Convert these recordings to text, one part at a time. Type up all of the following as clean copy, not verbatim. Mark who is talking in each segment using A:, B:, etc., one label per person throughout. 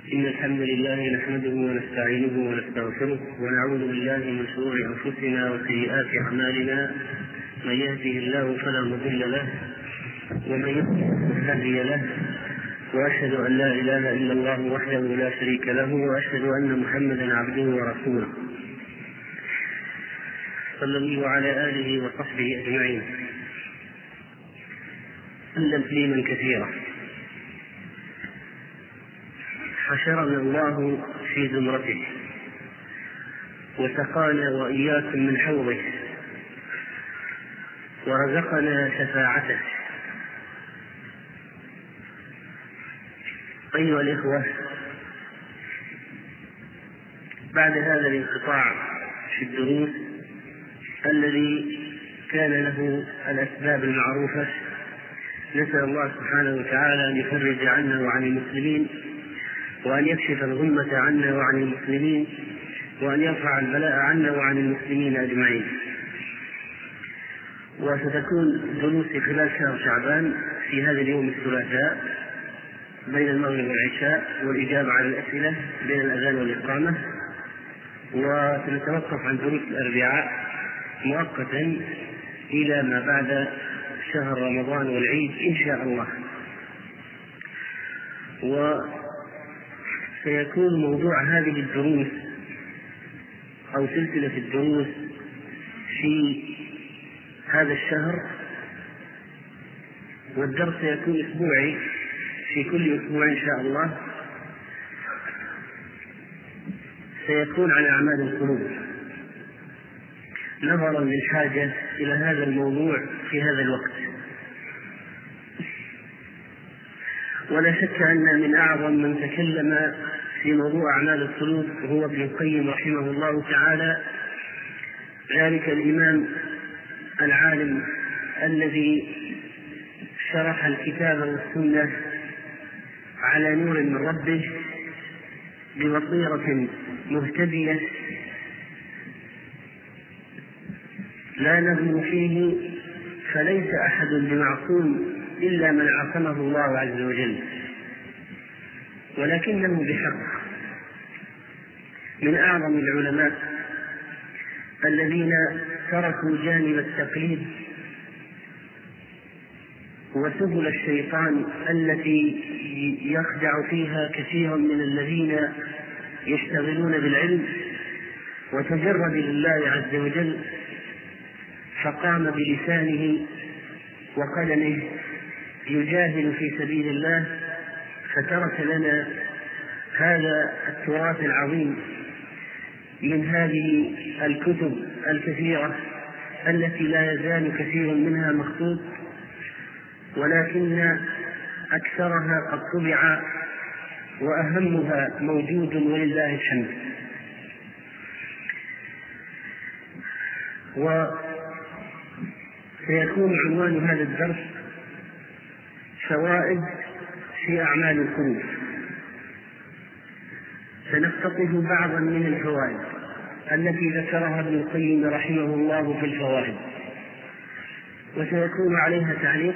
A: إن الحمد لله نحمده ونستعينه ونستغفره ونعوذ بالله من شرور أنفسنا وسيئات أعمالنا. من يهده الله فلا مضل له ومن يضلل فلا هادي له، وأشهد أن لا إله إلا الله وحده لا شريك له، وأشهد أن محمدا عبده ورسوله صلى الله على آله وصحبه أجمعين. سلم تسليما كثيرا. حشرنا الله في زمرته وسقانا وإياكم من حوضه ورزقنا شفاعته. أيها الإخوة، بعد هذا الانقطاع في الدروس الذي كان له الأسباب المعروفة، نسأل الله سبحانه وتعالى أن يفرج عنا وعن المسلمين، وأن يكشف الغمة عنا وعن المسلمين، وأن يرفع البلاء عنا وعن المسلمين أجمعين. وستكون دروسي خلال شهر شعبان في هذا اليوم الثلاثاء بين المغرب والعشاء، والإجابة على الأسئلة بين الأذان والإقامة، وسنتوقف عن دروس الأربعاء مؤقتا إلى ما بعد شهر رمضان والعيد إن شاء الله. وسيكون موضوع هذه الدروس أو سلسلة الدروس في هذا الشهر، والدرس سيكون أسبوعي في كل أسبوع إن شاء الله، سيكون عن أعمال القلوب، نظرا للحاجة إلى هذا الموضوع في هذا الوقت. ولا شك أن من أعظم من تكلم في موضوع أعمال القلوب هو ابن القيم رحمه الله تعالى، ذلك الإمام العالم الذي شرح الكتاب والسنة على نور من ربه ببصيرة مهتدية لا نظلم فيه، فليس أحد بمعصوم إلا من عصمه الله عز وجل، ولكنه بحق من أعظم العلماء الذين تركوا جانب التقليد وسبل الشيطان التي يخدع فيها كثير من الذين يشتغلون بالعلم، وتجرد لله عز وجل، فقام بلسانه وقلمه يجاهد في سبيل الله، فترك لنا هذا التراث العظيم من هذه الكتب الكثيرة التي لا يزال كثير منها مخطوط، ولكن أكثرها قد طبع وأهمها موجود ولله الحمد. وسيكون عنوان هذا الدرس فوائد في أعمال القلوب. سنقتطف بعضا من الفوائد التي ذكرها ابن القيم رحمه الله في الفوائد، وسيكون عليها تعليق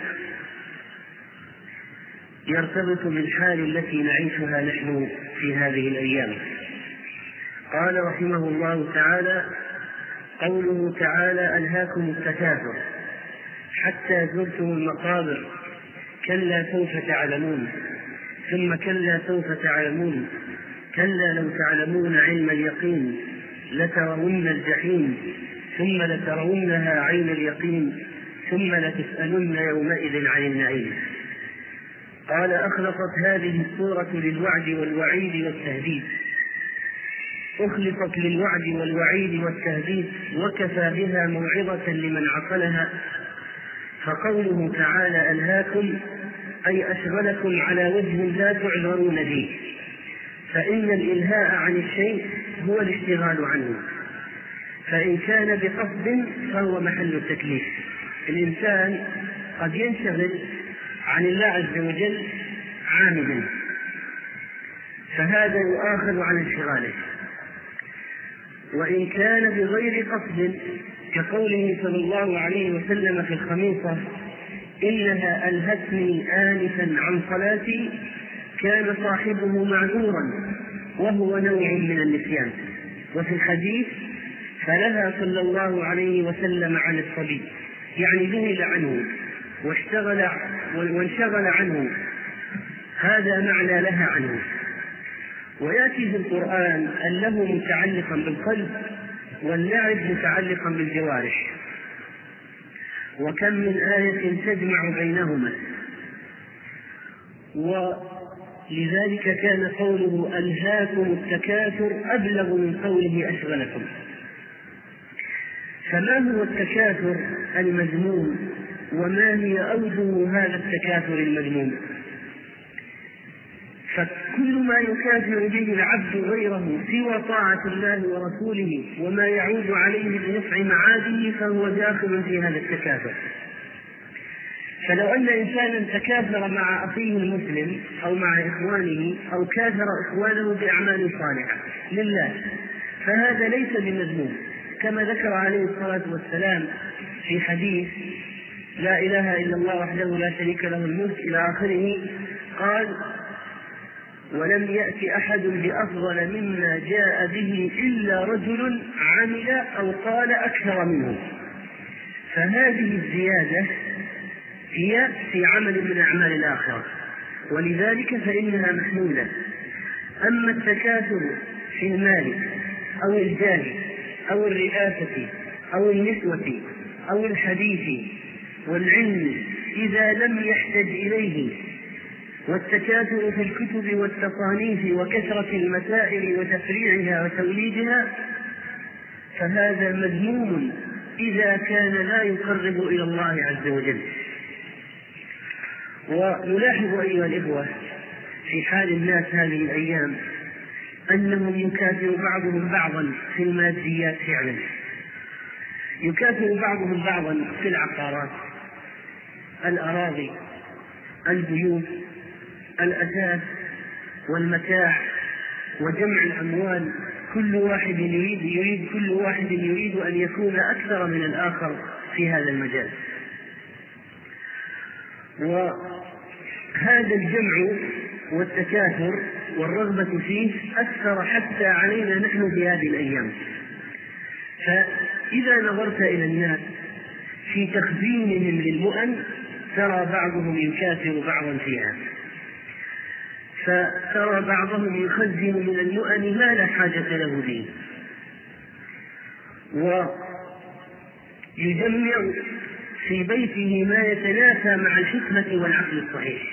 A: يرتبط بالحال التي نعيشها نحن في هذه الأيام. قال رحمه الله تعالى: قوله تعالى: ألهاكم التكاثر حتى زرتم المقابر، كلا سوف تعلمون، ثم كلا سوف تعلمون، كلا لو تعلمون علم اليقين لترون الجحيم، ثم لترونها عين اليقين، ثم لتسألن يومئذ عن النعيم. قال: أخلصت هذه السورة للوعد والوعيد والتهديد، أخلصت للوعد والوعيد والتهديد، وكفى بها موعظة لمن عقلها. فقوله تعالى ألهاكم أي أشغلكم على وجه لا تعذرون فيه، فإن الإلهاء عن الشيء هو الاشتغال عنه، فإن كان بقصد فهو محل التكليف. الإنسان قد ينشغل عن الله عز وجل عامدا، فهذا يؤاخذ عن انشغاله، وإن كان بغير قصد كقوله صلى الله عليه وسلم في الخميصة: إنها ألهتني آنفا عن صلاتي، كان صاحبه معذورا وهو نوع من النسيان. وفي الحديث فلها صلى الله عليه وسلم عن الصبي، يعني ذهل عنه وانشغل عنه، هذا معنى لها عنه. ويأتي في القرآن اللهو متعلقا بالقلب واللعب متعلقا بالجوارح، وكم من آية تجمع بينهما. ولذلك كان قوله ألهاكم التكاثر أبلغ من قوله أشغلكم. فما هو التكاثر المذموم، وما هي أوجه هذا التكاثر المذموم؟ فكل ما يكاثر به العبد غيره سوى طاعة الله ورسوله وما يعود عليه بنفع معاده فهو داخل في هذا التكاثر. فلو أن إنسانا تكاثر مع أخيه المسلم أو مع إخوانه أو كاثر إخوانه بأعمال صالحة لله فهذا ليس بمذموم، كما ذكر عليه الصلاة والسلام في حديث لا إله إلا الله وحده لا شريك له الملك إلى آخره، قال ولم يأتي أحد بأفضل مما جاء به إلا رجل عمل أو قال أكثر منه. فهذه الزيادة هي في عمل من أعمال الآخرة، ولذلك فإنها محمولة. أما التكاثر في المال أو الجاه أو الرئاسة أو النسوة أو الحديث والعلم إذا لم يحتج إليه، والتكاثر في الكتب والتصانيف وكثرة المسائل وتفريعها وتوليدها، فهذا مذموم إذا كان لا يقرب إلى الله عز وجل. ونلاحظ أيها الإخوة في حال الناس هذه الأيام أنهم يكاثر بعضهم بعضا في الماديات فعلا، يكاثر بعضهم بعضا في العقارات، الأراضي، البيوت، الأثاث والمتاع وجمع الأموال. كل واحد يريد أن يكون أكثر من الآخر في هذا المجال. وهذا الجمع والتكاثر والرغبة فيه أثر حتى علينا نحن في هذه الأيام. فإذا نظرت إلى الناس في تخزينهم للمؤن ترى بعضهم يكاثر بعضا فيها، فترى بعضهم يخزن من المؤن ما لا حاجة له به، ويجمع في بيته ما يتنافى مع الحكمة والعقل الصحيح.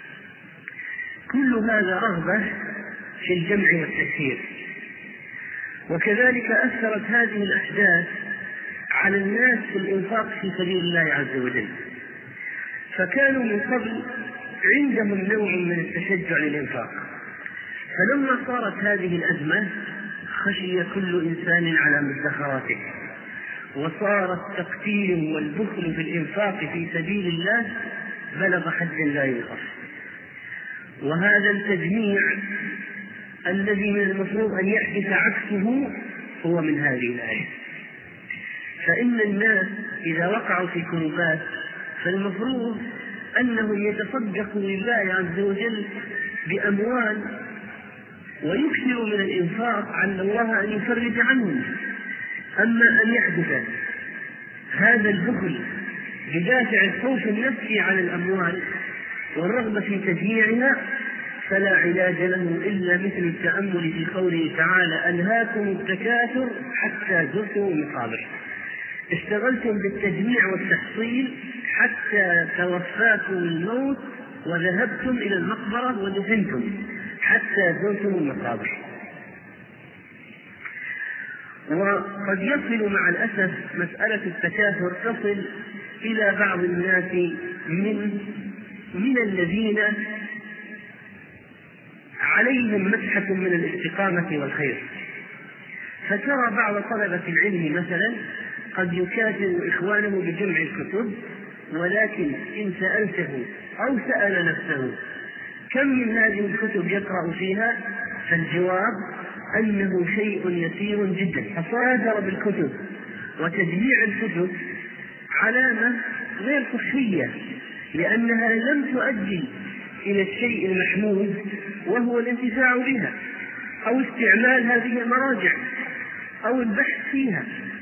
A: كل هذا رغبة في الجمع والتكثير. وكذلك أثرت هذه الأحداث على الناس في الإنفاق في سبيل الله عز وجل، فكانوا من قبل عندهم نوع من التشجع للإنفاق، فلما صارت هذه الأزمة خشي كل إنسان على مدخراته، وصار التقتير والبخل في الإنفاق في سبيل الله بلغ حدا لا يوصف. وهذا التجميع الذي من المفروض أن يحدث عكسه هو من هذه الآية. فإن الناس إذا وقعوا في كربات فالمفروض أنهم يتصدقوا لله عز وجل بأموال ويكثروا من الإنفاق عن الله أن يفرج عنهم. أما أن يحدث هذا البخل بدافع الخوف النفسي على الأموال والرغبة في تجميعها فلا علاج له إلا مثل التأمل في قوله تعالى ألهاكم التكاثر حتى زرتم المقابر. اشتغلتم بالتجميع والتحصيل حتى توفاكم الموت وذهبتم إلى المقبرة ودفنتم حتى زرتم المقابر. وقد يصل مع الأسف مسألة التكاثر تصل إلى بعض الناس من الذين عليهم مسحة من الاستقامة والخير. فترى بعض طلبة العلم مثلا قد يكاثر إخوانه بجمع الكتب، ولكن إن سألته أو سأل نفسه كم من هذه الكتب يقرأ فيها فالجواب أنه شيء يسير جدا. فصادر بالكتب وتجميع الكتب علامة غير صحية، لأنها لم تؤدي إلى الشيء المحمود وهو الانتفاع بها أو استعمال هذه المراجع أو البحث فيها.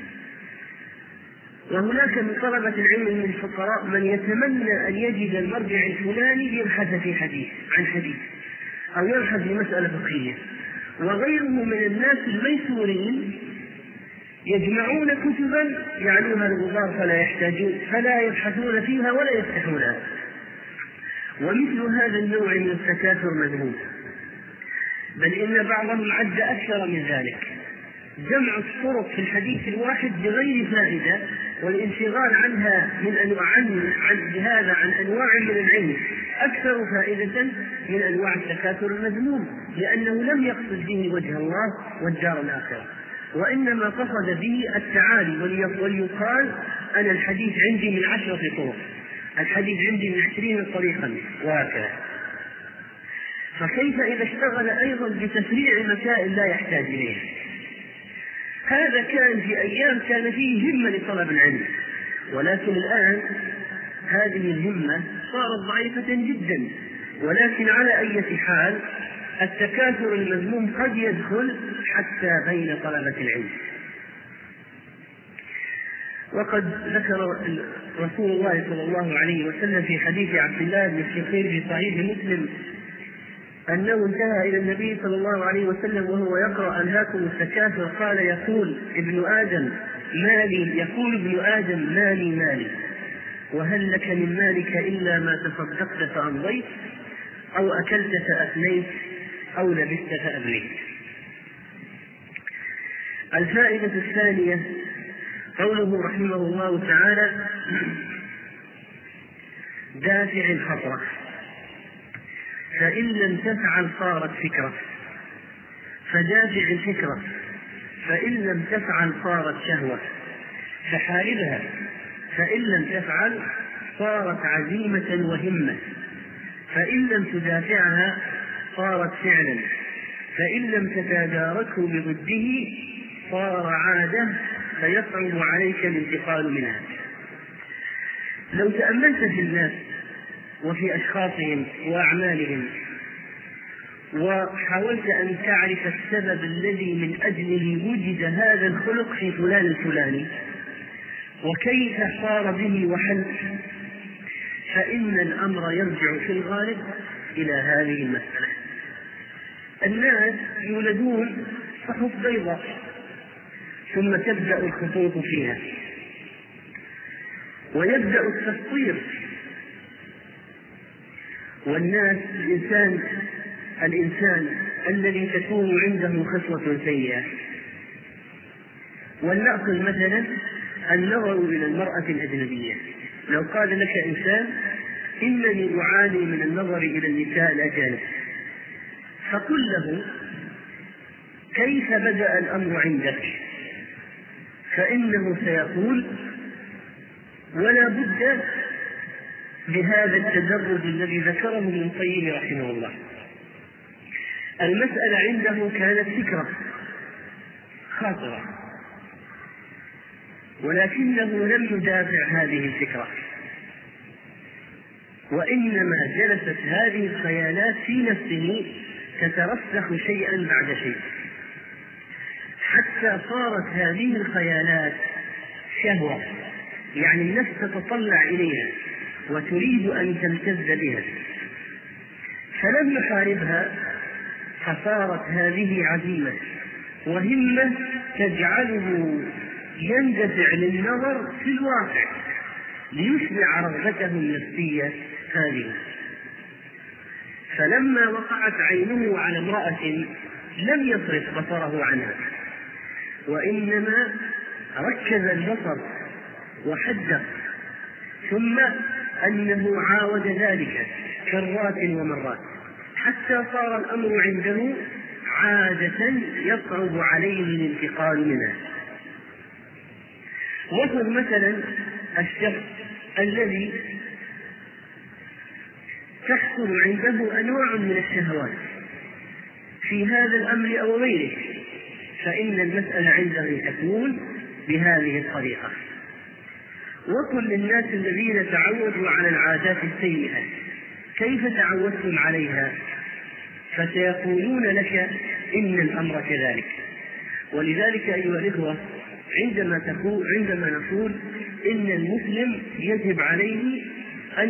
A: وهناك من طلبة العلم من الفقراء من يتمنى أن يجد المرجع الفلاني ليبحث في حديث عن حديث أو يبحث في مسألة فقهية، وغيره من الناس الميسورين يجمعون كتبا يعنوها الغبار فلا يبحثون فيها ولا يفتحونها. ومثل هذا النوع من التكاثر مذموم، بل إن بعضهم عد أكثر من ذلك: جمع الطرق في الحديث الواحد بغير فائدة والانشغال عنها بهذا عن أنواع من العلم أكثر فائدة من أنواع التكاثر المذموم، لأنه لم يقصد به وجه الله والدار الآخرة، وإنما قصد به التعالي وليقال أنا الحديث عندي من 10 طرق، الحديث عندي من 20 طريقا وهكذا. فكيف إذا اشتغل أيضا بتفريع مسائل لا يحتاج إليها؟ هذا كان في أيام كان فيه همة لطلب العلم، ولكن الآن هذه الهمة صارت ضعيفة جدا. ولكن على أي حال التكاثر المذموم قد يدخل حتى بين طلبة العلم. وقد ذكر رسول الله صلى الله عليه وسلم في حديث عبد الله بن الشخير في صحيح مسلم أنه انتهى إلى النبي صلى الله عليه وسلم وهو يقرأ ألهاكم التكاثر قال يقول ابن آدم مالي مالي وهل لك من مالك إلا ما تصدقت فأمضيت أو أكلت فأفنيت أو لبست فأبليت. الفائدة الثانية قوله رحمه الله تعالى: دافع الخطرة، فإن لم تفعل صارت فكرة، فدافع الفكرة، فإن لم تفعل صارت شهوة، فحاربها، فإن لم تفعل صارت عزيمة وهمة، فإن لم تدافعها صارت فعلا، فإن لم تتداركه بضده صار عادة فيصعب عليك الانتقال منها. لو تأملت في الناس وفي أشخاصهم وأعمالهم وحاولت أن تعرف السبب الذي من أجله وجد هذا الخلق في فلان الفلاني وكيف صار به وحل، فإن الأمر يرجع في الغالب إلى هذه المسألة. الناس يولدون صحف بيضاء ثم تبدأ الخطوط فيها ويبدأ التسطير، والناس الإنسان الذي تكون عنده خصلة سيئة. ولنأخذ مثلا النظر إلى المرأة الأجنبية. لو قال لك إنسان إنني أعاني من النظر إلى النساء الأجانب، فقل له كيف بدأ الأمر عندك؟ فإنه سيقول ولا بد بهذا التدرج الذي ذكره ابن القيم رحمه الله. المسألة عنده كانت فكرة خاطرة، ولكنه لم يدافع هذه الفكرة، وإنما جلست هذه الخيالات في نفسه تترسخ شيئا بعد شيء، حتى صارت هذه الخيالات شهوة، يعني النفس تتطلع إليها وتريد أن تمتد بها، فلم يحاربها فصارت هذه عزيمة وهمة تجعله يندفع للنظر في الواقع ليشبع رغبته النفسية هذه. فلما وقعت عينه على امرأة لم يصرف بصره عنها، وإنما ركز البصر وحدق، ثم أنه عاود ذلك كرات ومرات حتى صار الأمر عنده عادة يصعب عليه الانتقال منها. وخذ مثلا الشخص الذي تحصل عنده أنواع من الشهوات في هذا الأمر أو غيره، فإن المسألة عنده تكون بهذه الطريقة. وكل الناس الذين تعودوا على العادات السيئة كيف تعودتم عليها؟ فسيقولون لك إن الأمر كذلك. ولذلك أيها الإخوة، عندما نقول إن المسلم يجب عليه أن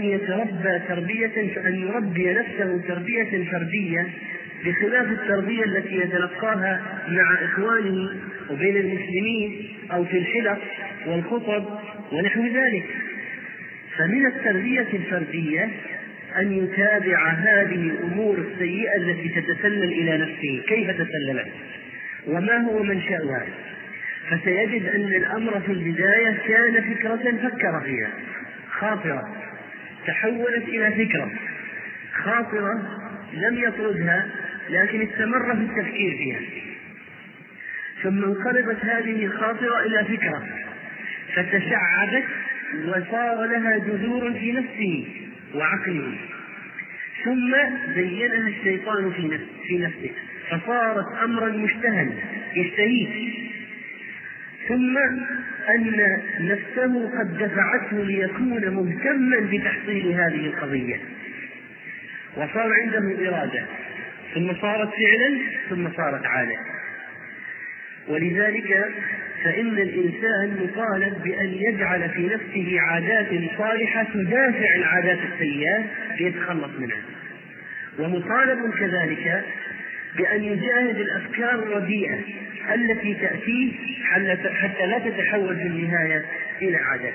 A: يربي نفسه تربية فردية بخلاف التربية التي يتلقاها مع إخوانه وبين المسلمين أو في الحلق والخطب ونحو ذلك. فمن التربية الفردية أن يتابع هذه الأمور السيئة التي تتسلل إلى نفسه، كيف تسللت وما هو منشأها. فسيجد أن الأمر في البداية كان فكرة فكر فيها، خاطرة تحولت إلى فكرة، خاطرة لم يطردها لكن استمر في التفكير فيها، ثم انقلبت هذه الخاطرة إلى فكرة فتشعبت وصار لها جذور في نفسه وعقله، ثم زينها الشيطان في نفسه فصارت أمرا مشتهى يشتهيه، ثم أن نفسه قد دفعته ليكون مهتما بتحصيل هذه القضية، وصار عنده إرادة، ثم صارت فعلا، ثم صارت عادة. ولذلك فإن الإنسان مطالب بأن يجعل في نفسه عادات صالحة تدافع العادات السيئة ليتخلص منها، ومطالب كذلك بأن يجاهد الأفكار الرديئة التي تأتيه حتى لا تتحول في النهاية إلى عادات.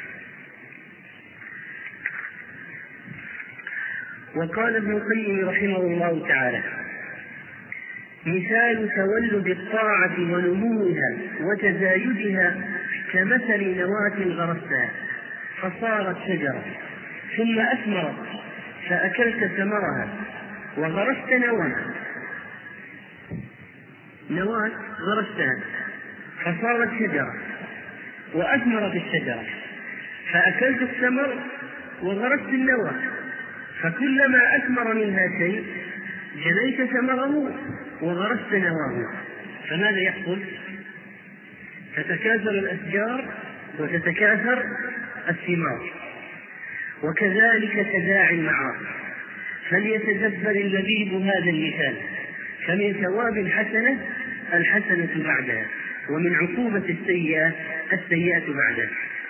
A: وقال ابن القيم رحمه الله تعالى: مثال تولد الطاعة ونموها وتزايدها كمثل نواة غرستها فصارت شجرة، ثم أثمرت فأكلت ثمرها، وغرست نواة غرستها فصارت شجرة، وأثمرت الشجرة فأكلت الثمر وغرست النواة، فكلما أثمر منها شيء جنيت ثمره وغرست نواه، فماذا يحصل؟ تتكاثر الأشجار وتتكاثر الثمار. وكذلك تداعي المعاصي، فليتدبر اللبيب هذا المثال، فمن ثواب الحسنة بعدها، ومن عقوبة السيئة بعدها.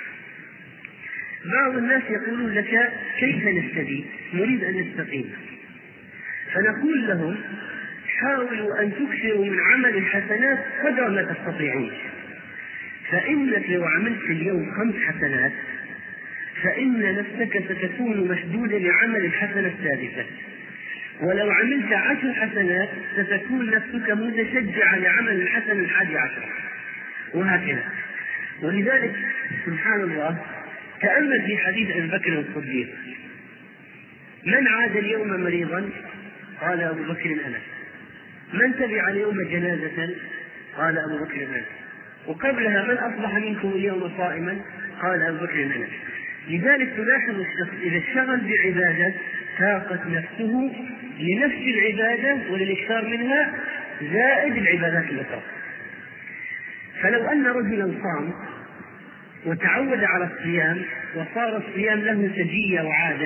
A: بعض الناس يقولون لك: كيف نستبين؟ نريد أن نستقيم. فنقول لهم: حاولوا أن تكثروا من عمل الحسنات قدر ما تستطيعون، فإنك لو عملت اليوم 5 حسنات فإن نفسك ستكون مشدودة لعمل الحسنة السادسة، ولو عملت 10 حسنات ستكون نفسك متشجعة لعمل الحسنة 11، وهكذا. ولذلك سبحان الله، تأمل في حديث أبي بكر الصديق: من عاد اليوم مريضا؟ قال أبو بكر أنا. من تبع اليوم جنازة؟ قال أبو بكر أنا. وقبلها: من أصبح منكم اليوم صائما؟ قال أبو بكر أنا. لذلك تلاحظ الشخص إذا اشتغل بعبادة ساقت نفسه لنفس العبادة وللإكثار منها زائد العبادات الأخرى. فلو أن رجلا صام وتعود على الصيام وصار الصيام له سجية وعادة،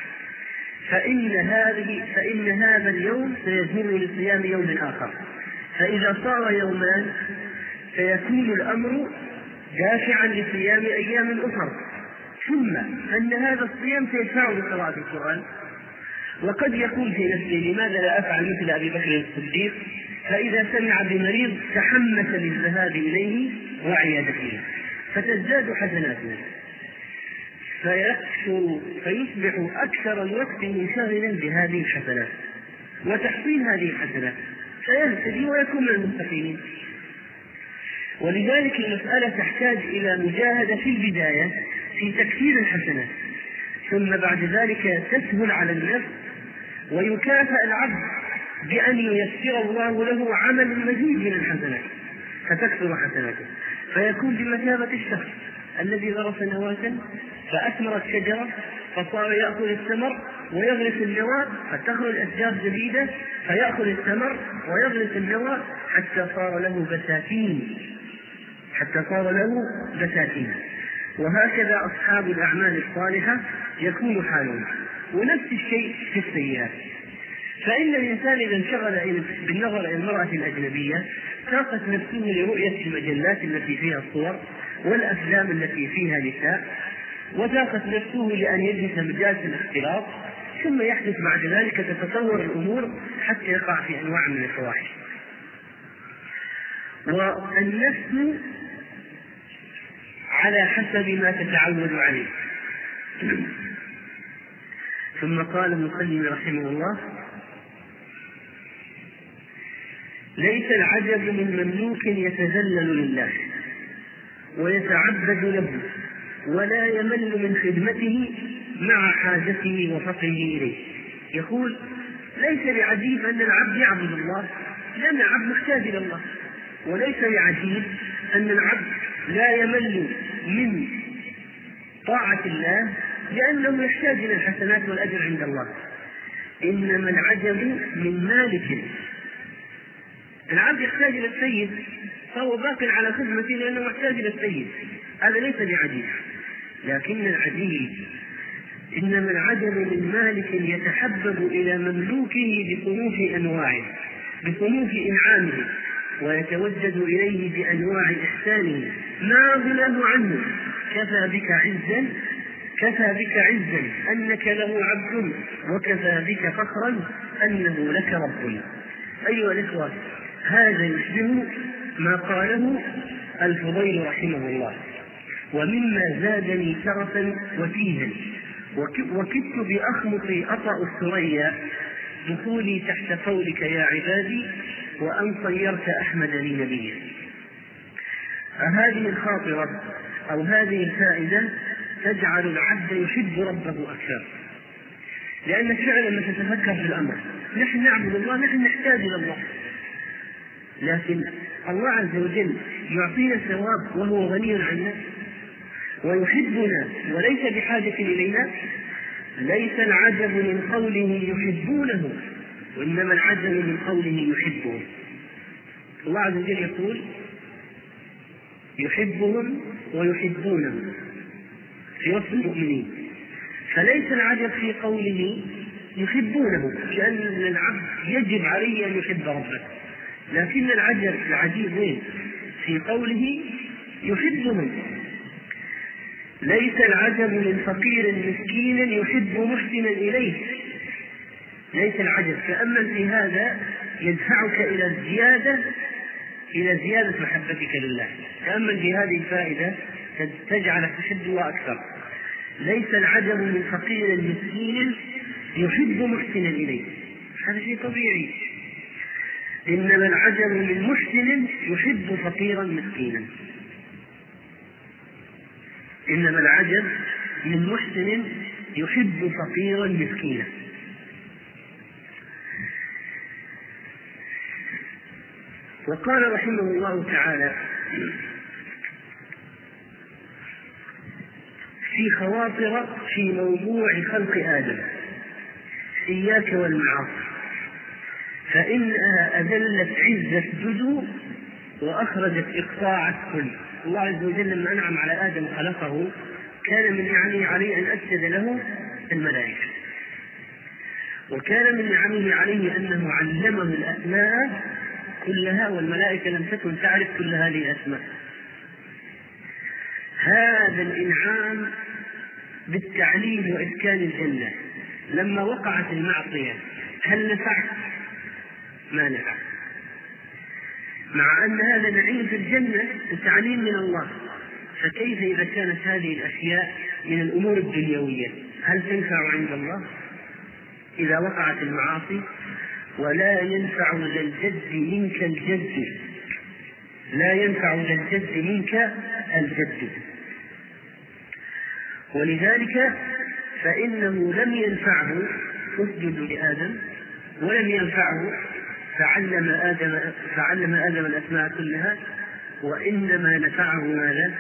A: فإن هذا اليوم سيجر لصيام يوم آخر، فإذا صار يومان سيكون الأمر دافعا لصيام أيام أخرى، ثم أن هذا الصيام سيدفعه لقراءة القرآن. وقد يقول في نفسه: لماذا لا أفعل مثل أبي بكر الصديق؟ فإذا سمع بمريض تحمس للذهاب إليه وعيادته، فتزداد حسناته، فيصبح أكثر الوقت منشغلا بهذه الحسنات وتحصيل هذه الحسنات، فيهتدي ويكون من المستقيمين. ولذلك المسألة تحتاج إلى مجاهدة في البداية في تكثير الحسنات، ثم بعد ذلك تسهل على النفس ويكافئ العبد بأن ييسر الله له عمل مزيد من الحسنات فتكثر حسناته، فيكون بمثابة الشخص الذي غرس نواة فأثمرت شجرة فصار يأكل الثمر ويغرس النواة فتخرج أشجار جديدة فيأكل الثمر ويغرس النواة حتى صار له بساتين. وهكذا أصحاب الأعمال الصالحة يكون حالهم. ونفس الشيء في السيئات. فإن الإنسان إذا انشغل بالنظر إلى المرأة الأجنبية ساقت نفسه لرؤية المجلات التي فيها الصور والأفلام التي فيها نساء، وساقت نفسه لأن يجلس مجالس الاختلاط، ثم يحدث بعد ذلك تتطور الأمور حتى يقع في أنواع من الفواحش. والنفس على حسب ما تتعود عليه. ثم قال المسلم رحمه الله: ليس العجب من مملوك يتذلل لله ويتعبد له ولا يمل من خدمته مع حاجته وفقره إليه. يقول: ليس بعجيب أن العبد يعبد الله لأن العبد محتاج إلى الله، وليس بعجيب أن العبد لا يمل من طاعة الله لأنه يحتاج إلى الحسنات والأجر عند الله. إنما العجب من مالك. العبد يحتاج إلى السيد فهو باق على خدمته لأنه محتاج إلى السيد، هذا ليس بعجيب. لكن العجيب إنما العجب من مالك يتحبب إلى مملوكه بصنوف أنواعه، بصنوف إنعامه، ويتوجد إليه بأنواع إحسانه ما غناه عنه. كفى بك عزا أنك له عبد، وكفى بك فخرا أنه لك رب. أيها الإخوة، هذا يشبه ما قاله الفضيل رحمه الله: ومما زادني شرفا وتيها وكدت بأخمصي أطأ الثريا دخولي تحت قولك يا عبادي وأن صيرت أحمد لي نبيا. هذه الخاطرة أو هذه الفائدة تجعل العبد يحب ربه أكثر، لأنك فعلا تتفكر في الأمر. نحن نعبد الله، نحن نحتاج إلى الله، لكن الله عز وجل يعطينا ثواب وهو غني عنا ويحبنا وليس بحاجة إلينا. ليس العجب من قوله يحبونه، وإنما العجب من قوله يحبهم. الله عز وجل يقول: يحبهم ويحبونه في وصف المؤمنين. فليس العجب في قوله يحبونه، لأن العبد يجب عليه أن يحب ربه، لكن العجيب وين؟ في قوله يحبهم. ليس العجب من فقير مسكين يحب محسنا إليه. ليس العجب، تأمل في هذا يدفعك إلى زيادة محبتك لله. تأمل في هذه الفائدة تجعلك تحب الله أكثر. ليس العجب من فقير مسكين يحب محسنا إليه، هذا شيء طبيعي. إنما العجب من محسن يحب فقيرا مسكينا. إنما العجب من محسن يحب فقيرا مسكينا. وقال رحمه الله تعالى في خواطر في موضوع خلق آدم: إياك والمعاصي فإنها أذلت عز السجود وأخرجت إقطاع الكل. الله عز وجل لما أنعم على آدم خلقه كان من نعمه عليه أن أسجد له الملائكة، وكان من نعمه عليه أنه علمه الأسماء كلها، والملائكة لم تكن تعرف كل هذه الأسماء. هذا الإنعام بالتعليم وإسكان الجنة لما وقعت المعصية هل نفعت؟ ما نفع، مع أن هذا نعيم في الجنة وتعليم من الله. فكيف إذا كانت هذه الأشياء من الأمور الدنيوية هل تنفع عند الله إذا وقعت المعاصي؟ ولا ينفع ذا الجد منك الجد، لا ينفع ذا الجد منك الجد. ولذلك فإنه لم ينفعه اسجد لآدم، ولم ينفعه فعلم آدم الأسماء كلها، وإنما نفعه ماذا؟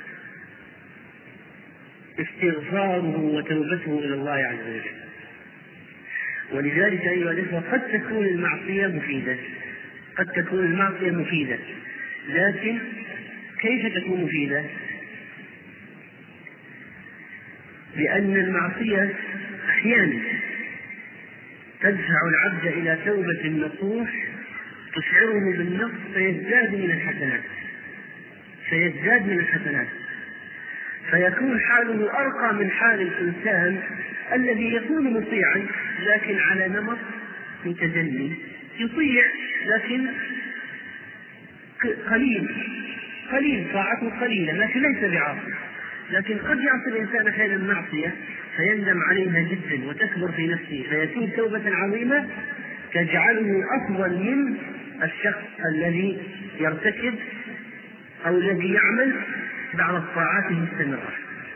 A: استغفاره وتوبته إلى الله عز وجل. ولذلك أيها الإخوة قد تكون المعصية مفيدة، لكن كيف تكون مفيدة؟ لأن المعصية أحيانا تدفع العبد إلى توبة نصوح تشعره بالنقص فيزداد من الحسنات فيكون حاله أرقى من حال الإنسان الذي يكون مطيعا لكن على نمط متجني، يطيع لكن قليل طاعته قليلة لكن ليس بعاصي. لكن قد يعصي الإنسان أحيانا معصية فيندم عليها جدا وتكبر في نفسه فيتوب توبة عظيمة تجعله أفضل من الشخص الذي يرتكب أو الذي يعمل بعض الطاعات المستمرة.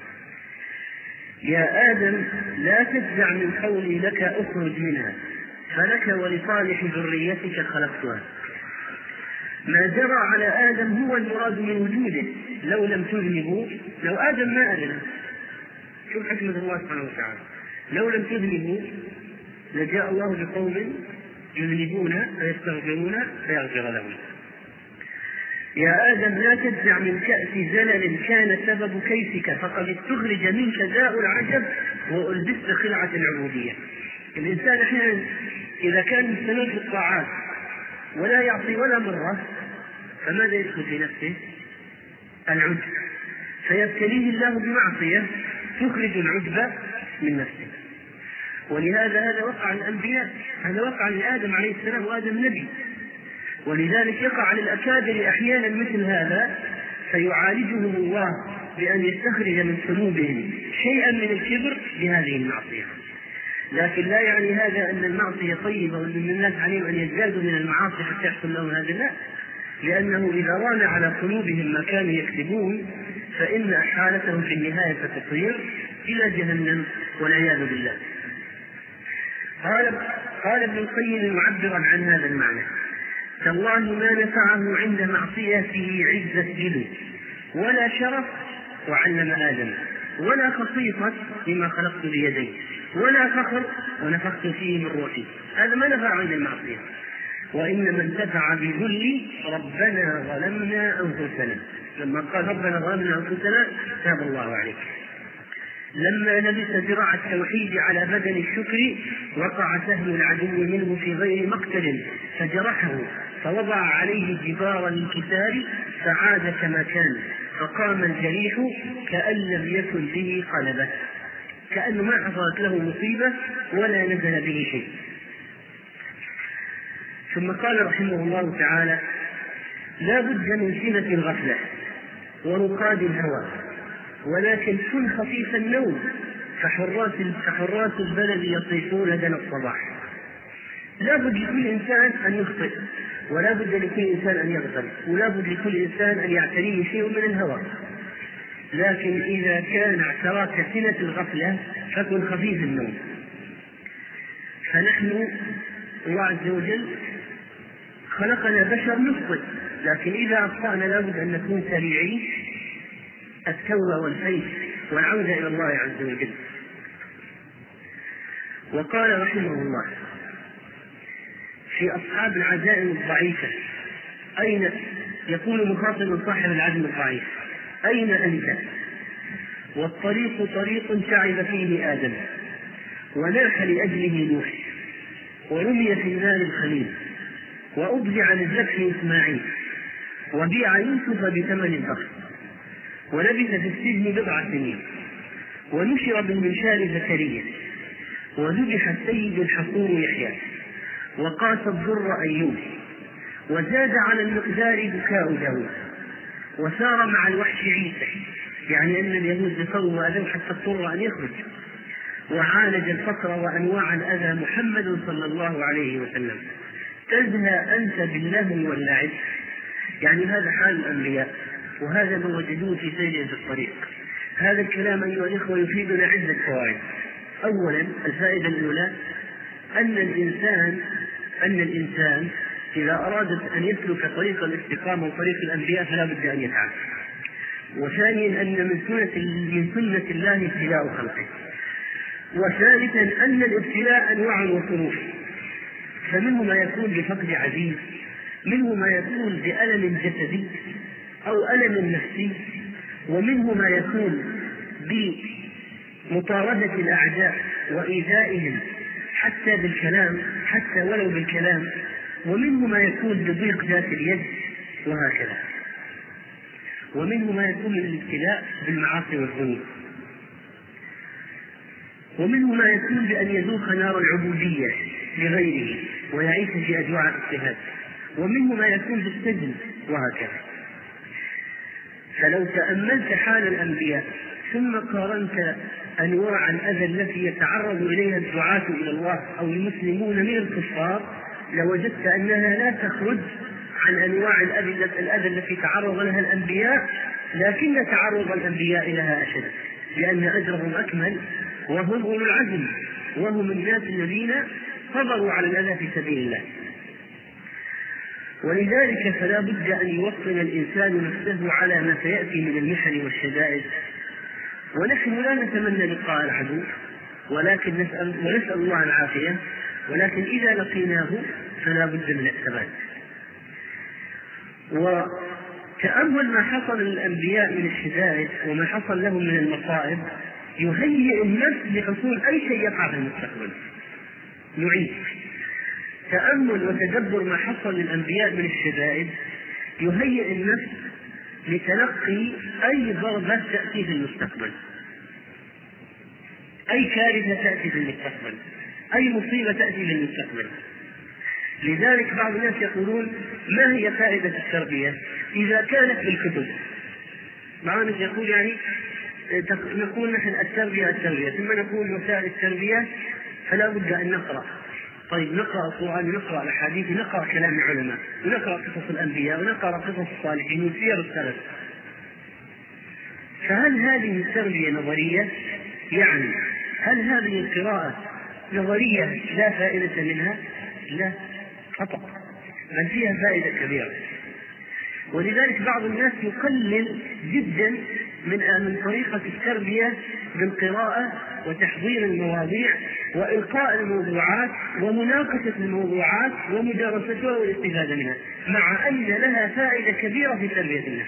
A: يا آدم لا تجزع من قولي لك أخرج منها فلك ولصالح ذريتك خلقتها. ما جرى على آدم هو المراد من وجوده. لو لم تذنبوا، لو آدم ما أذنب، شوف حكمة الله سبحانه وتعالى، لو لم تذنبوا لجاء الله بقوم يذنبون فيستغفرون فيغفر لهم. يا آدم لا تجزع من كأس زلل كان سبب كيفك فقد استخرج منك داء العجب وألبست خلعة العبودية. الإنسان أحيانا إذا كان مستمر في الطاعات ولا يعصي ولا مرة فماذا يدخل في نفسه؟ العجب، فيبتليه الله بمعصية تخرج العجب من نفسه. ولهذا هذا وقع للأنبياء، هذا وقع لآدم عليه السلام وآدم نبي، ولذلك يقع للأكابر أحيانا مثل هذا فيعالجهم الله بأن يستخرج من قلوبهم شيئا من الكبر بهذه المعصية. لكن لا يعني هذا أن المعصية طيبة وأن الناس عليهم أن يزدادوا من المعاصي حتى يحصل لهم هذا، لا، لأنه إذا ران على قلوبهم ما كانوا يكسبون فإن حالتهم في النهاية ستصير إلى جهنم والعياذ بالله. قال ابن القيم معبرا عن هذا المعنى: تالله ما نفعه عند معصيته عزة جلد ولا شرف وعلم آدم ولا خصيصة لما خلقت بيدي ولا فخر ونفخت فيه من روحي. هذا ما نفع عند المعصية. وإنما انتفع بذل ربنا ظلمنا أنفسنا. لما قال ربنا ظلمنا أنفسنا تاب الله عليك. لما لبس ذراع التوحيد على بدن الشكر وقع سهم العدو منه في غير مقتل فجرحه فوضع عليه جبار الانكسار فعاد كما كان فقام الجريح كأن لم يكن به قلبه، كأنه ما حصلت له مصيبة ولا نزل به شيء. ثم قال رحمه الله تعالى: لا بد من سنة الغفلة ورقاد الهوى، ولكن كن خفيف النوم فحراس البلد يصيحون دنا الصباح. لا بد لكل إنسان أن يخطئ، ولا بد لكل إنسان أن يغفل، ولا بد لكل إنسان أن يعتريه شيء من الهوى. لكن إذا كان اعتراك سنة الغفلة فكن خفيف النوم. فنحن الله عز وجل خلقنا بشر نخطئ، لكن إذا أخطأنا لا بد أن نكون سريعين التوبة والفيش والعودة إلى الله عز وجل. وقال رحمه الله في أصحاب العزائم الضعيفة: أين يقول مخاطب صاحب العزم الضعيف: أين أنت؟ والطريق طريق تعب فيه آدم وناح لأجله نوح ورمي في النار الخليل وأبدع للذبح إسماعيل وبيع يوسف بثمن البخس ولبث في السجن 7 سنين ونشر بالمنشار زكريا وذبح السيد الحصور يحيى وقاس الضر أيوب وزاد على المقدار بكاء داود وسار مع الوحش عيسى، يعني أن اليهود بصروا وأذوا حتى اضطر أن يخرج، وعالج الفقر وأنواع الأذى محمد صلى الله عليه وسلم. تزهى أنت باللهو واللعب، يعني هذا حال الأنبياء وهذا ما وجدوه في سيرهم في الطريق. هذا الكلام أيها الإخوة يفيدنا عدة فوائد. أولا الفائدة الأولى أن الإنسان إذا أراد أن يسلك طريق الاستقامة وطريق الأنبياء فلا بد أن يتعب. وثانيا أن من سنة الله ابتلاء خلقه. وثالثا أن الابتلاء أنواع وصنوف، فمنه ما يكون بفقد عزيز، منه ما يكون بألم جسدي أو ألم نفسي، ومنه ما يكون بمطاردة الأعداء وإيذائهم حتى بالكلام، حتى ولو بالكلام، ومنه ما يكون بضيق ذات اليد وهكذا، ومنه ما يكون من الابتلاء بالمعاصي والذنوب، ومنه ما يكون بأن يذوق نار العبودية لغيره ويعيش في أجواء الاضطهاد، ومنه ما يكون بالسجن وهكذا. فلو تأملت حال الأنبياء ثم قارنت أنواع الأذى التي يتعرض إليها الدعاة إلى الله أو المسلمون من الكفار، لوجدت أنها لا تخرج عن أنواع الأذى التي تعرض لها الأنبياء، لكن تعرض الأنبياء لها أشد، لأن أجرهم أكمل، وهم أولو العزم، وهم الناس الذين صبروا على الأذى في سبيل الله. ولذلك فلا بد أن يوطن الإنسان نفسه على ما سيأتي من المحن والشدائد. ونحن لا نتمنى لقاء العدو، ولكن نسأل الله العافية، ولكن إذا لقيناه فلا بد من الثبات. وتأمل ما حصل للأنبياء من الشدائد وما حصل لهم من المصائب يهيئ النفس لحصول أي شيء يقع في المستقبل. نعيد تأمل وتدبر ما حصل للأنبياء من الشدائد يهيئ النفس لتلقي أي ضربة تأتي في المستقبل، أي كارثة تأتي في المستقبل، أي مصيبة تأتي في المستقبل. لذلك بعض الناس يقولون: ما هي فائدة التربية إذا كانت بالكتب؟ بعض الناس يقول يعني نقول نحن التربية ثم نقول وسائل التربية فلا بد أن نقرأ. طيب نقرأ القرآن، نقرأ الحديث، نقرأ كلام العلماء، ونقرأ قصص الأنبياء، ونقرأ قصص الصالحين وسير السلف. فهل هذه التربية نظرية؟ يعني هل هذه القراءة نظرية لا فائدة منها؟ لا، خطأ، بل فيها فائدة كبيرة. ولذلك بعض الناس يقلل جدا من طريقة التربية بالقراءة وتحضير المواضيع وإلقاء الموضوعات ومناقشة الموضوعات ومدارستها والاستفادة منها، مع أن لها فائدة كبيرة في تربية الناس.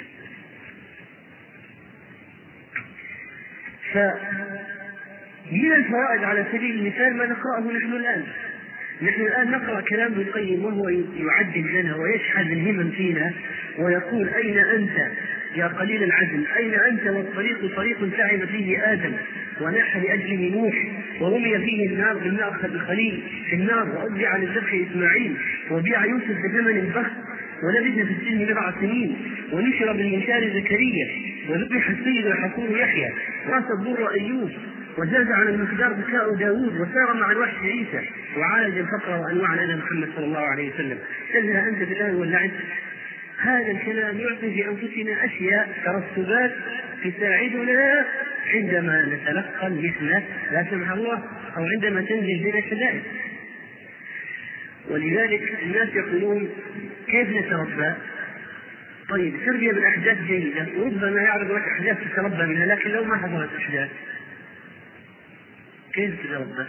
A: فمن الفوائد على سبيل المثال ما نقرأه نحن الآن نقرأ كلام ابن القيم وهو يعدل لنا ويشحذ الهمم فينا ويقول: أين أنت يا قليل العزم؟ أين أنت والطريق طريق تعب فيه آدم وناح لأجله نوح ورمي فيه النار بالنار الخليل في النار وأضجع للذبح إسماعيل وبيع يوسف بثمن البخت ولبث في السجن 7 سنين ونشر بالمنشار زكريا وذبح السيد الحصور يحيى راس الضر أيوب وزاد على المقدار بكاء داود وسار مع الوحش عيسى وعالج الفقر وأنواع الأذى محمد صلى الله عليه وسلم. تلهى أنت بالله واللعب. هذا الكلام يعطي في أنفسنا أشياء ترتبات تساعدنا عندما نتلقى المحنة لا سمح الله أو عندما تنزل بنا الشدائد. ولذلك الناس يقولون: كيف نتربى؟ طيب التربية بالأحداث جيدة، وربما يعرض لك أحداث تتربى منها، لكن لو ما حصلت أحداث كيف تتربى؟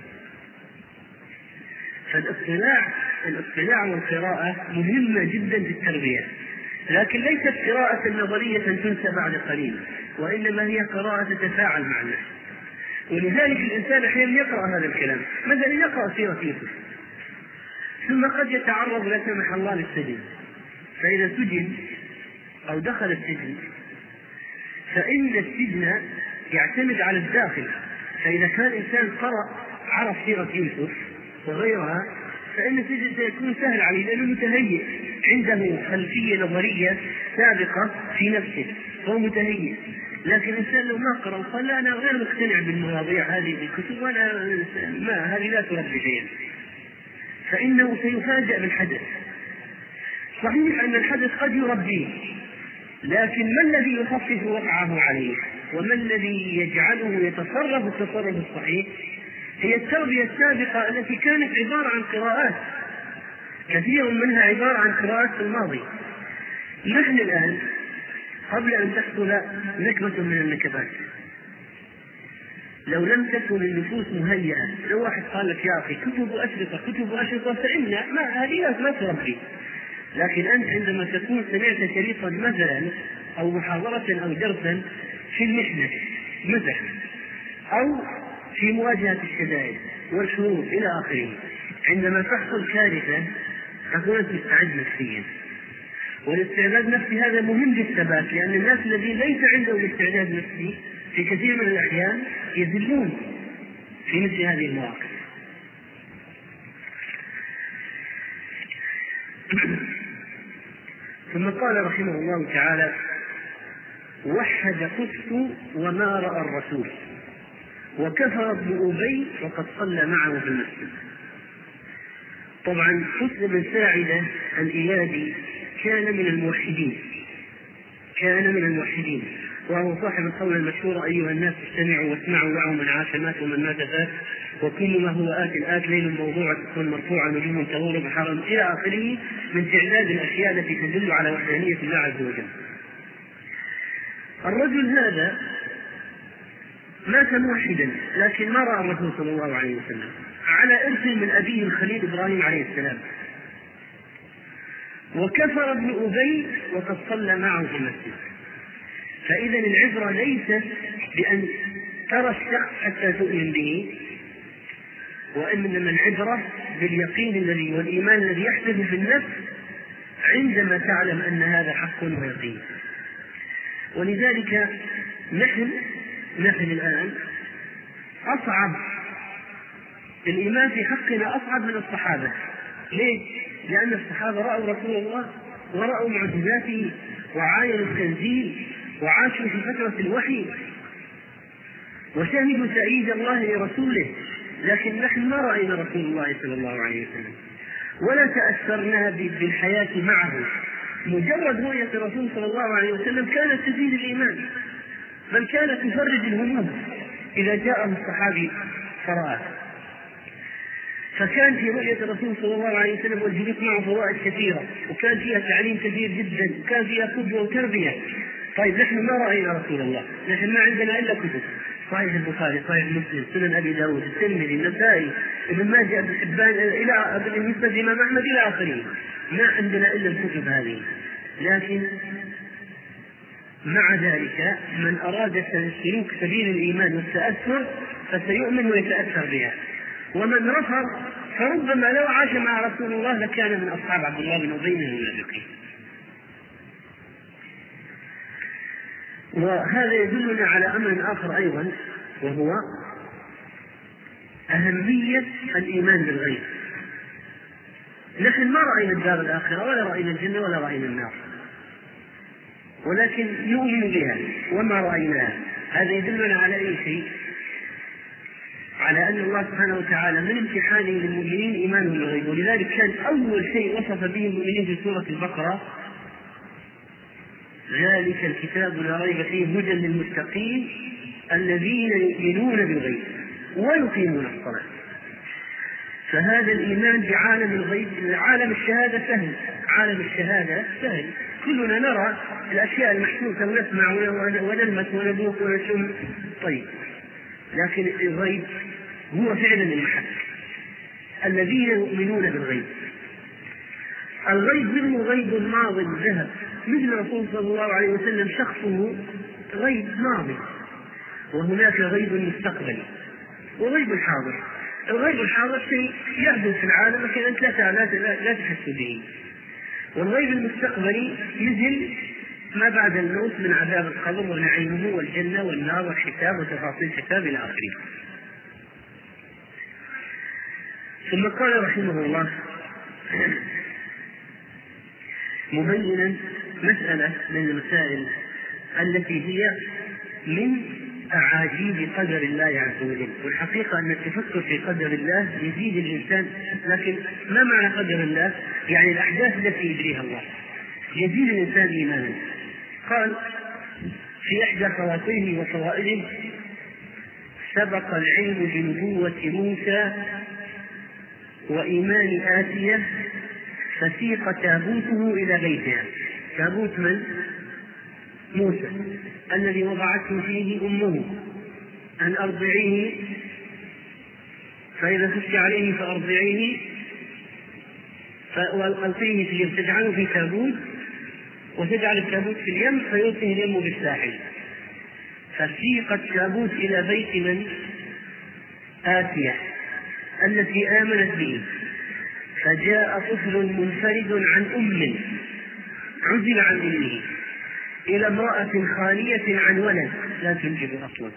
A: فالاطلاع والقراءة مهمة جدا في التربية، لكن ليست قراءة نظرية تنسى بعد قليل، وإنما هي قراءة تتفاعل مع الناس. ولذلك الإنسان أحيانا يقرأ هذا الكلام، مثلا يقرأ سيرة يوسف ثم قد يتعرض لا سمح الله للسجن، فإذا سجن أو دخل السجن فإن السجن يعتمد على الداخل. فإذا كان إنسان عرف سيرة يوسف وغيرها فإن السجن سيكون سهل عليه لأنه متهيئ، عنده خلفية نظرية سابقة في نفسه فهو متهيئ. لكن الإنسان لو ما قرأ قال: لا أنا غير مقتنع بالمواضيع هذه الكتب وأنا هذه لا تربي شيئا، فإنه سيفاجأ بالحدث. صحيح أن الحدث قد يربيه، لكن ما الذي يخفف وقعه عليه وما الذي يجعله يتصرف التصرف الصحيح؟ هي التربية السابقة التي كانت عبارة عن قراءات، كثير منها عبارة عن قراءات في الماضي. نحن الآن قبل أن تحصل نكبة من النكبات، لو لم تكن النفوس مهيئة، لو واحد قال لك: يا أخي كتب أشرطة فإن هذه ما تربي. لكن أنت عندما تكون سمعت شريطا مثلا أو محاضرة أو درسا في المحنة مثلا أو في مواجهة الشدائد والحروب إلى آخره. عندما تحصل كارثة تكون أنت مستعد نفسيا، والاستعداد النفسي هذا مهم للثبات، لأن الناس الذين ليس عندهم استعداد نفسي في كثير من الأحيان يذلون في مثل هذه المواقف. ثم قال رحمه الله تعالى: وحد قدس وما رأى الرسول، وكفر ابن أبي وقد صلى معه في المسجد. طبعا قدس بن ساعدة الإيادي كان من الموحدين، وهو صاحب القول المشهور: أيها الناس استمعوا واسمعوا وعوا من عاش مات ومن مات فات، وكل ما هو آت ليل موضوع تكون مرفوعة نجوم تغور بحرا إلى آخره، من تعداد الأشياء التي تدل على وحدانية الله عز وجل. الرجل هذا مات موحدا، لكن ما رأى الرسول صلى الله عليه وسلم، على إرث من أبيه الخليل إبراهيم عليه السلام. وكفر ابن أبي وقد صلى معه في المسجد. فإذا العبرة ليست بأن ترى الشخص حتى تؤمن به، وإنما العبرة باليقين الذي والإيمان الذي يحدث في النفس عندما تعلم أن هذا حق ويقين. ولذلك نحن الآن أصعب، الإيمان في حقنا أصعب من الصحابة. ليه؟ لأن الصحابة رأوا رسول الله ورأوا معجزاته وعاينوا التنزيل وعاشوا في فترة الوحي وشهدوا تأييد الله لرسوله، لكن نحن ما رأينا رسول الله صلى الله عليه وسلم ولا تأثرنا بالحياة معه. مجرد رؤية الرسول صلى الله عليه وسلم كانت تزيد الإيمان، بل كانت تفرج الهموم إذا جاءه الصحابي فرآه. فكان في رؤية الرسول صلى الله عليه وسلم والجلوس معه فوائد كثيرة، وكان فيها تعليم كثير جدا، وكان فيها قدوة وتربية. طيب نحن ما رأينا رسول الله، نحن ما عندنا إلا كتب: صحيح البخاري، صحيح مسلم، سنن أبي داود، الترمذي، النسائي، ابن ماجه، ابن حبان، إلى مسند الإمام أحمد إلى آخره. ما عندنا إلا الكتب هذه. لكن مع ذلك من أراد سلوك سبيل الإيمان والتأثر فسيؤمن ويتأثر بها، ومن رفض فربما لو عاش مع رسول الله لكان من أصحاب عبد الله بن أبي من المنافقين. وهذا يدلنا على أمر آخر أيضا، وهو أهمية الإيمان بالغيب. نحن ما رأينا الدار الآخرة ولا رأينا الجنة ولا رأينا النار، ولكن نؤمن بها وما رأيناها. هذا يدلنا على أي شيء؟ على أن الله سبحانه وتعالى من امتحانه للمؤمنين إيمانهم بالغيب. ولذلك كان أول شيء وصف به المؤمنين في سورة البقرة: ذلك الكتاب لا ريب فيه هدى للمتقين الذين يؤمنون بالغيب ويقيمون الصلاة. فهذا الإيمان بعالم الغيب، عالم الشهادة سهل، عالم الشهادة سهل، كلنا نرى الأشياء المحسوسة ونسمع ونلمس وندوق ونشم. طيب، لكن الغيب هو فعلا المحك، الذين يؤمنون بالغيب. الغيب منه غيب ماضي ذهب، مثل الرسول صلى الله عليه وسلم شخصه غيب ماضي، وهناك غيب مستقبلي وغيب الحاضر. الغيب الحاضر شيء يحدث في العالم لكن أنت لا تحس به، والغيب المستقبلي مثل ما بعد الموت من عذاب القبر ونعيمه والجنة والنار والحساب وتفاصيل الحساب إلى آخره. ثم قال رحمه الله مبينا مسألة من المسائل التي هي من أعاجيب قدر الله عز وجل. والحقيقة أن التفكر في قدر الله يزيد الإنسان. لكن ما معنى قدر الله؟ يعني الأحداث التي يجريها الله يزيد الإنسان إيمانا. قال في إحدى خواطره وفوائده: سبق العلم بنبوة موسى وإيمان آسية فسيق تابوته إلى بيتها. تابوت من؟ موسى، الذي وضعته فيه أمه أن أرضعيه، فإذا خفت عليه فأرضعيه وألقيه في اليم، تجعله في تابوت وتجعل التابوت في اليم فيلقيه اليم بالساحل. فسيق التابوت إلى بيت من؟ آسيا التي آمنت به، فجاء طفل منفرد عن عزل عن أمه إلى امرأة خالية عن ولد لا تنجب أصلا.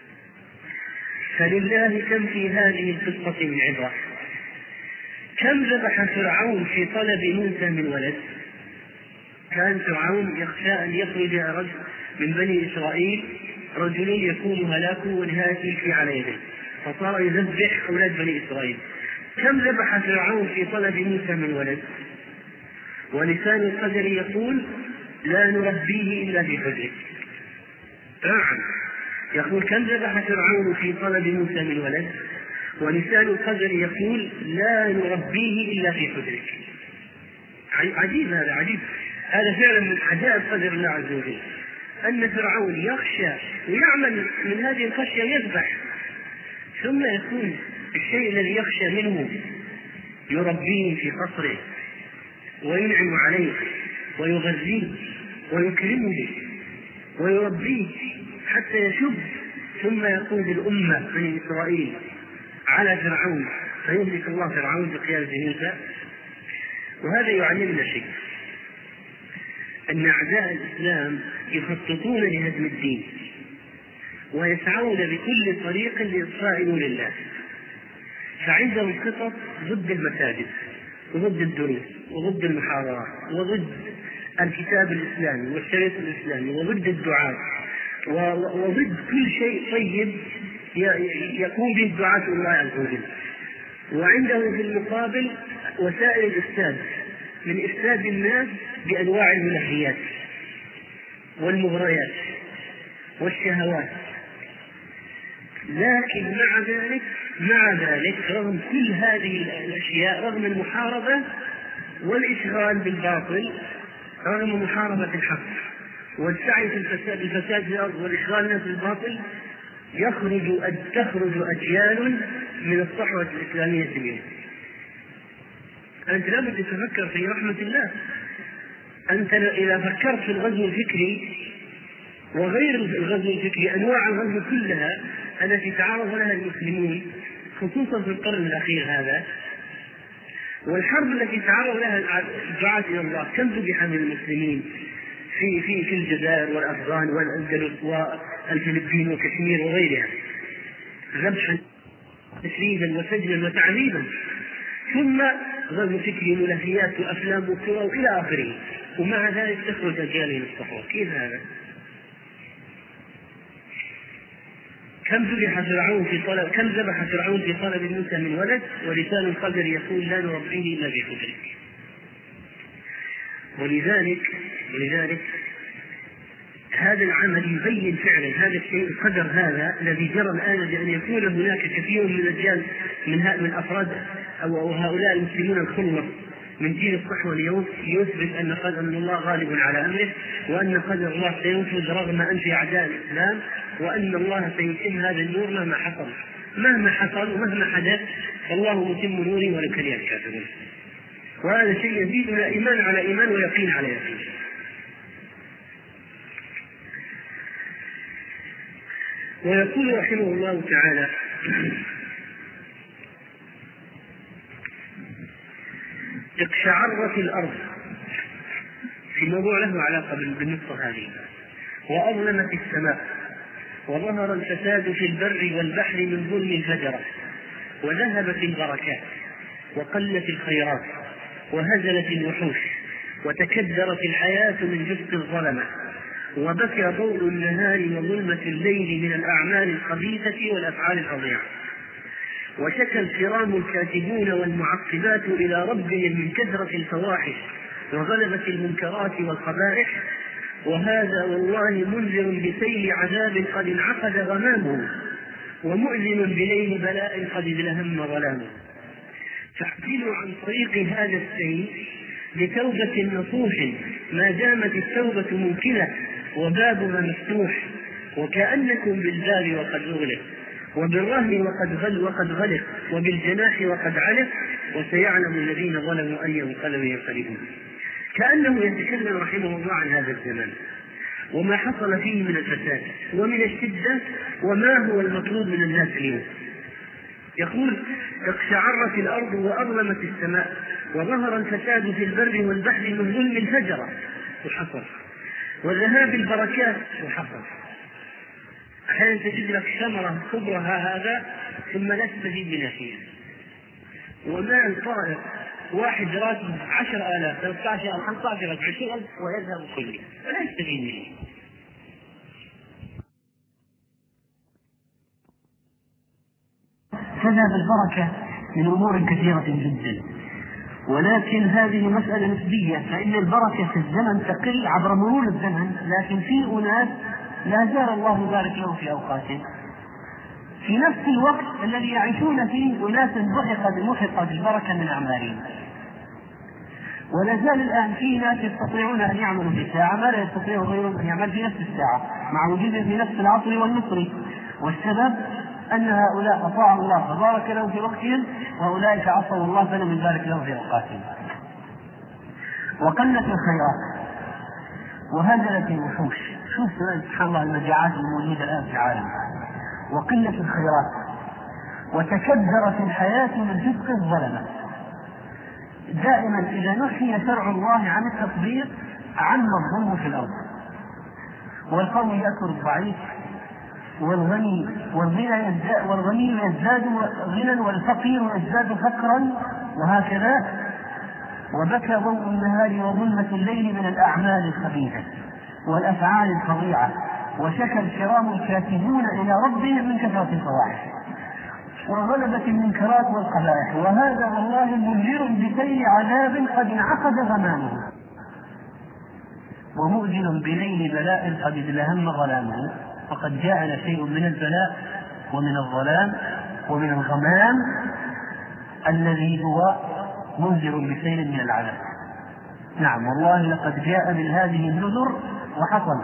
A: فلله كم في هذه القصة من عبرة. كم ذبح فرعون في طلب موسى من ولد. كان فرعون يخشى أن يخرج رجل من بني إسرائيل، رجل يكون هلاكه ونهاية يلقي على يده، فصار يذبح أولاد بني إسرائيل. كم ذبح فرعون في طلب موسى من ولد، ولسان القدر يقول لا نربيه إلا في حجرك. نعم، يقول كم ذبح فرعون في طلب موسى من ولد، ولسان القدر يقول لا نربيه إلا في حجرك. عجيب، هذا عجيب، هذا فعلا من عجائب قدر الله عز وجل، أن فرعون يخشى ويعمل من هذه الخشية يذبح، ثم يكون الشيء الذي يخشى منه يربيه في قصره وينعم عليه ويغذيه ويكرمه ويربيه حتى يشب، ثم يقود الأمة بني إسرائيل على فرعون فيهلك الله فرعون بقيادة موسى. وهذا يعلمنا شيء، أن أعداء الإسلام يخططون لهدم الدين ويسعون بكل طريق لإطفاء نور الله، فعندهم خطط ضد المساجد وضد الدروس وضد المحاضرات وضد الكتاب الإسلامي والشريط الإسلامي وضد الدعاة وضد كل شيء طيب يقوم به الدعاة الله عز وجل. وعنده في المقابل وسائل الإفساد من إفساد الناس بأنواع الملهيات والمغريات والشهوات. لكن مع ذلك رغم كل هذه الأشياء، رغم المحاربة والإشغال بالباطل، رغم محاربة الحق والسعي في الفساد في الأرض والإشغال الناس بالباطل، تخرج أجيال من الصحوة الإسلامية اليوم. أنت لابد تفكر في رحمة الله. أنت إذا فكرت في الغزو الفكري وغير الغزو الفكري، أنواع الغزو كلها التي تعرض لها المسلمون خصوصا في القرن الأخير هذا، والحرب التي تعرض لها الدعاة إلى الله، كم ذبح من المسلمين في الجزائر والأفغان والأندلس والفلبين وكشمير وغيرها، ذبحا تشريدا وسجنا وتعذيبا، ثم غزو فكري ملهيات وأفلام وكرة إلى آخره، ومع ذلك تخرج أجيال من الصحوة. كيف هذا؟ كم ذبح فرعون في طلب موسى من ولد، ولسان القدر يقول لا نربيه إلا بحجرك. ولذلك هذا العمل يبين فعلا هذا الشيء، القدر هذا الذي جرى الآن بأن يكون هناك كثير من الأجيال من أفراد أو هؤلاء المسلمون الخلص من جيل الصحوة اليوم، يثبت أن قدر الله غالب على أمره، وأن قدر الله سينفذ رغم أنف أعداء الإسلام، وأن الله سيتم هذا النور مهما حصل ومهما حدث، فالله متم نوره ولو كره الكافرون. وهذا شيء يزيدنا إيمان على إيمان ويقين على يقين. ويقول رحمه الله تعالى: اقشعرت الأرض، في موضوع له علاقة بالنقطة هذه، وأظلمت السماء، وظهر الفساد في البر والبحر من ظلم الفجرة، وذهبت البركات، وقلت الخيرات، وهزلت الوحوش، وتكدرت الحياة من جث الظلمة، وبكى ضوء النهار وظلمة الليل من الأعمال الخبيثة والأفعال الفظيعة، وشكى الكرام الكاتبون والمعقبات إلى ربهم من كثرة الفواحش وغلبة المنكرات والقبائح، وهذا والله منذر بسيل عذاب قد انعقد غمامه، ومؤذن بليل بلاء قد ازدهم ظلامه. فاعدلوا عن طريق هذا السيل بتوبة نصوح، ما دامت التوبة ممكنة وبابها مفتوح، وكأنكم بالباب وقد أغلق، وبالرهن وقد غلق، وبالجناح وقد علق، وسيعلم الذين ظلموا أي منقلب ينقلبون. كأنه يتكلم رحمه الله عن هذا الزمان وما حصل فيه من الفساد ومن الشدة، وما هو المطلوب من الناس اليوم. يقول: اقشعرت الأرض وأظلمت السماء وظهر الفساد في البر والبحر من ظلم الفجرة وحصل وذهاب البركات وحصل. أحيانا تجد لك ثمرة كبرها هذا ثم لا تستفيد منها فيها، ومال طائر واحد راتب 10,000 13,000 15,000 20,000 ويذهب كله ولا يستفيد منه. كذا بالبركة من أمور كثيرة جدا، ولكن هذه مسألة نسبية، فإن البركة في الزمن تقل عبر مرور الزمن، لكن في أناس لا زال الله يبارك لهم في أوقاتهم. في نفس الوقت الذي يعيشون فيه أناس محقت البركة من أعمالهم، ولا زال الآن في ناس يستطيعون أن يعملوا في ساعة ما لا يستطيع غيرهم أن يعمل في نفس الساعة مع وجودهم في نفس العصر والمصري، والسبب أن هؤلاء أطاعوا الله فبارك لهم في وقتهم، وأولئك عصوا الله فلم يبارك لهم في أوقاتهم. وقلة الخيرات وهزلت الوحوش، شوف سبحان الله المجاعات الموجودة الآن في العالم، وقلة الخيرات، وتكدرت الحياة من فسق الظلمة. دائما إذا نحي شرع الله عن التطبيق عم الظلم في الأرض، والقوي يأكل الضعيف، والغني يزداد غنى والفقير يزداد فقرا، وهكذا. وبكى ضوء النهار وظلمة الليل من الأعمال الخبيثة والأفعال الفظيعة، وشكى الكرام الكاتبون إلى ربهم من كثرة الفواحش وغلبت المنكرات والقبائح، وهذا والله منذر بسيل عذاب قد انعقد غمامه ومؤذن بليل بلاء قد ازدهم ظلامه. فقد جاءنا شيء من البلاء ومن الظلام ومن الغمام الذي هو منذر بسيل من العذاب. نعم والله لقد جاء من هذه النذر وحصل.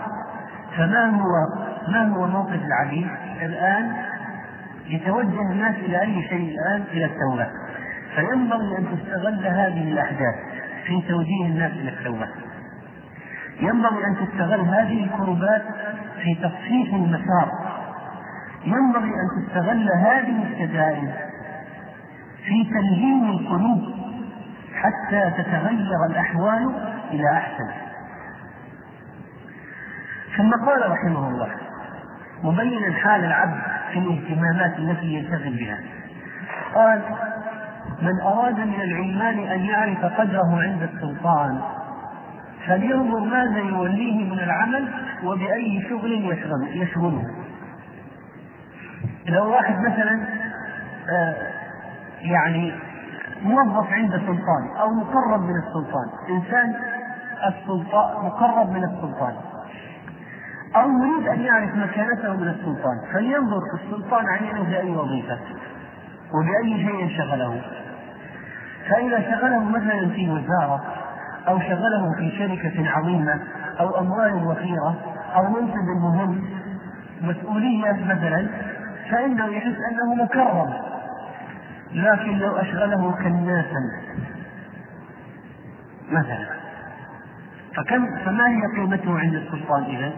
A: ما هو موقف العبيد الآن؟ يتوجه الناس إلى أي شيء الآن؟ إلى التوبة. فينبغي أن تستغل هذه الأحداث في توجيه الناس إلى التوبة، ينبغي أن تستغل هذه الكربات في تصحيح المسار، ينبغي أن تستغل هذه الشدائد في تلهيم القلوب حتى تتغير الأحوال إلى أحسن. ثم قال رحمه الله مبينا حال العبد في الاهتمامات التي ينشغل بها، قال: من أراد من العمال أن يعرف قدره عند السلطان فلينظر ماذا يوليه من العمل وبأي شغل يشغله. لو واحد مثلا يعني موظف عند السلطان أو مقرب من السلطان، إنسان السلطان مقرب من السلطان، أو يريد أن يعرف مكانته من السلطان، فلينظر السلطان عينه بأي وظيفة وبأي شيء شغله. فإذا شغله مثلا في وزارة أو شغله في شركة عظيمة أو أموال وفيرة أو منصب مهم مسؤولية مثلا، فإنه يحس أنه مكرم. لكن لو أشغله كناسا مثلا فما هي قيمته عند السلطان إذن؟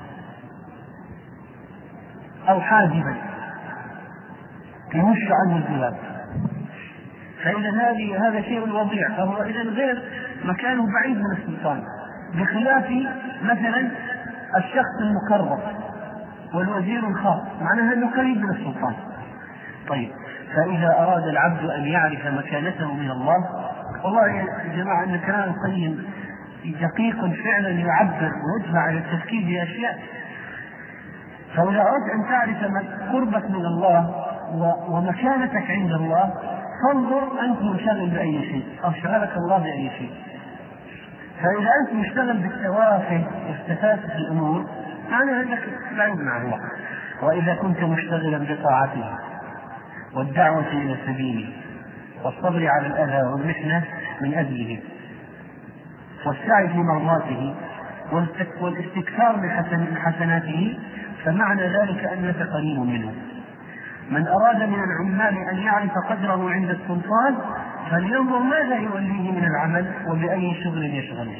A: أو حاجبا يمش عنه البلاد، فإذا هذا شيء وضيع، فهو إذن غير مكانه بعيد من السلطان، بخلاف مثلا الشخص المقرب والوزير الخاص، معناها أنه قريب من السلطان. طيب، فإذا أراد العبد أن يعرف مكانته من الله، والله يا جماعة أن كلام القيم دقيق فعلا يعبر ويدفع على التفكير بأشياء. فإذا أردت أن تعرف قربك من الله ومكانتك عند الله، فانظر أنت مشغل بأي شيء أو شغلك الله بأي شيء. فإذا أنت مشتغل بالتوافه واستفادة الأمور معنى أنك بعيد مع الله. وإذا كنت مشتغلا بطاعته والدعوة إلى سبيله والصبر على الأذى والمحنة من أجله والسعي في مرضاته والاستكثار من حسناته، فمعنى ذلك أنك قريب منه. من أراد من العمال أن يعرف قدره عند السلطان فلينظر ماذا يوليه من العمل وبأي شغل يشغله.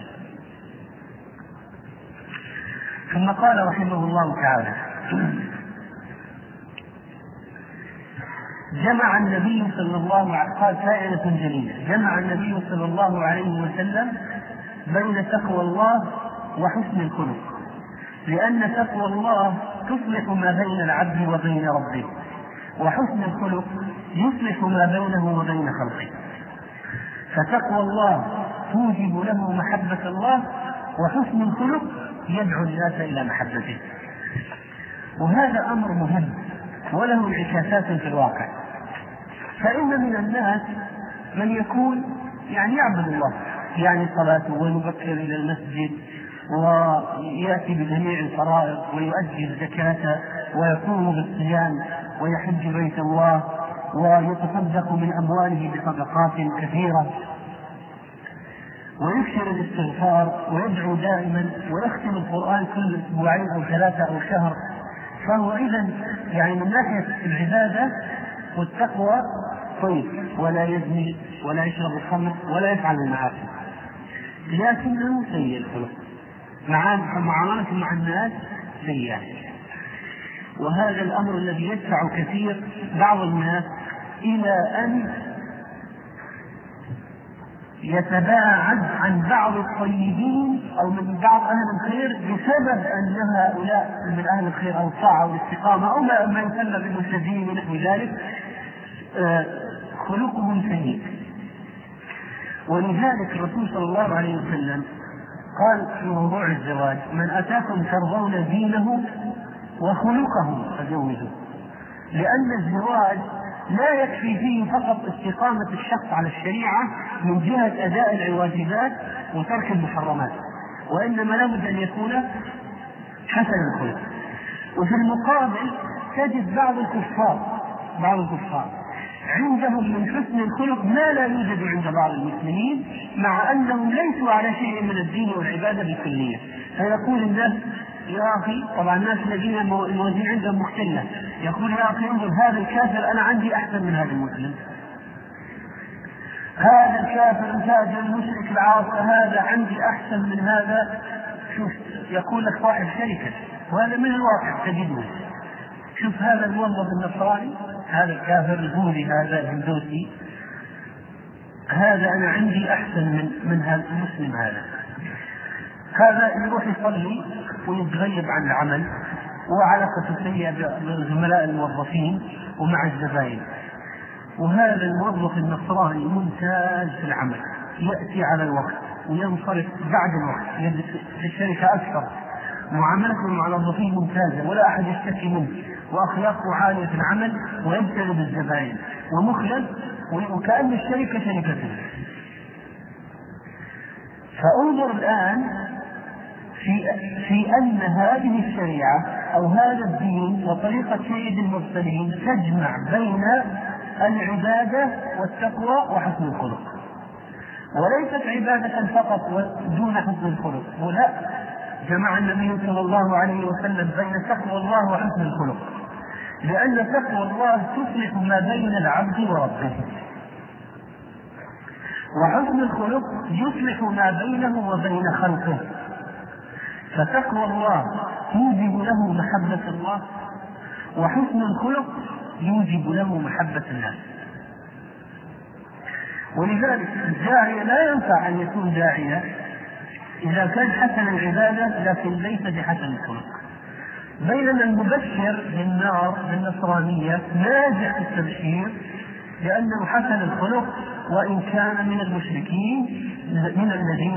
A: ثم قال رحمه الله تعالى:
B: جمع النبي صلى الله عليه وسلم، قال فائدة جليلة، جمع النبي صلى الله عليه وسلم بين تقوى الله وحسن الخلق، لأن تقوى الله تصلح ما بين العبد وبين ربه، وحسن الخلق يصلح ما بينه وبين خلقه. فتقوى الله توجب له محبة الله، وحسن الخلق يدعو الناس إلى محبته. وهذا أمر مهم وله انعكاسات في الواقع. فإن من الناس من يكون يعبد الله، صلاته ويبكر إلى المسجد ويأتي بجميع الفرائض ويؤدي الزكاة ويقوم بالصيام ويحج بيت الله ويتصدق من أمواله بصدقات كثيرة ويكثر الاستغفار ويدعو دائما ويختم القرآن كل أسبوعين أو 3 أو شهر. فهو إذن من ناحية العبادة والتقوى طيب، ولا يزني ولا يشرب الخمر ولا يفعل المعاصي، لكنه سيء الخلق، معاملته مع الناس سيئة. وهذا الأمر الذي يدفع كثير بعض الناس إلى أن يتباعد عن بعض الطيبين أو من بعض أهل الخير بسبب أن هؤلاء من أهل الخير أو الطاعة والاستقامة أو ما يسمى بالمهتدين ونحو ذلك خلقهم سيء. ولذلك الرسول صلى الله عليه وسلم قال في موضوع الزواج: من أتاكم ترضون دينه وخلقه فزوجوه. لأن الزواج لا يكفي فيه فقط استقامة الشخص على الشريعة من جهة أداء الواجبات وترك المحرمات، وإنما لابد أن يكون حسن الخلق. وفي المقابل تجد بعض الكفار عندهم من حسن الخلق ما لا يوجد عند بعض المسلمين، مع أنهم ليسوا على شيء من الدين والعبادة بالكلية. فيقول الناس: يا أخي، طبعا الناس الذين الموازين عندهم مختلة، يقول: يا أخي انظر هذا الكافر أنا عندي أحسن من هذا المسلم، هذا الكافر الفاجر المشرك العاصي هذا عندي أحسن من هذا. شوف، يقول لك صاحب شركة، وهذا من الواقع تجده. شوف هذا الموظف النصراني، هذا الكافر البوذي، هذا الهندوسي، هذا أنا عندي أحسن من هذا المسلم. هذا يروح يصلي ويتغيب عن العمل وعلاقته سيئة بزملاء الموظفين ومع الزبائن. وهذا الموظف النصراني ممتاز في العمل، يأتي على الوقت وينصرف بعد الوقت، في الشركة أكثر، معاملته مع الموظفين ممتازة ولا أحد يشتكي منه، وأخلاقه عالية في العمل ويجتنب الزبائن ومخلص، وكأن الشركة شركته. فانظر الآن في أن هذه الشريعة أو هذا الدين وطريقة سيد المرسلين تجمع بين العبادة والتقوى وحسن الخلق، وليست عبادة فقط دون حسن الخلق. ولا، جمع النبي صلى الله عليه وسلم بين تقوى الله وحسن الخلق، لأن تقوى الله تصلح ما بين العبد وربه، وحسن الخلق يصلح ما بينه وبين خلقه. فتقوى الله يوجب له محبة الله، وحسن الخلق يوجب له محبة الناس. ولذلك الداعية لا ينفع أن يكون داعية إذا كان حسن العبادة لكن ليس بحسن الخلق. بينما المبشر بالنار بالنصرانية ناجح في التبشير لأنه حسن الخلق، وإن كان من المشركين، من الذين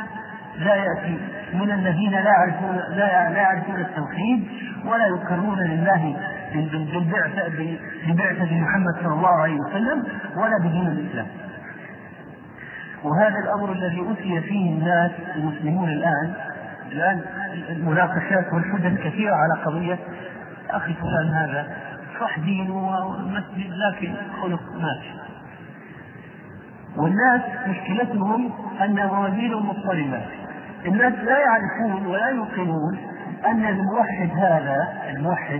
B: لا يعرفون التوحيد ولا يقرون لله ببعثة محمد صلى الله عليه وسلم ولا بدين الإسلام. وهذا الأمر الذي أتي فيه الناس المسلمون الآن المناقشات والحجج كثيرة على قضية: أخي فلان هذا صح دين ومسجد لكن خلق ماشي. والناس مشكلتهم أن موازينهم مضطربة. الناس لا يعرفون ولا يوقنون أن الموحد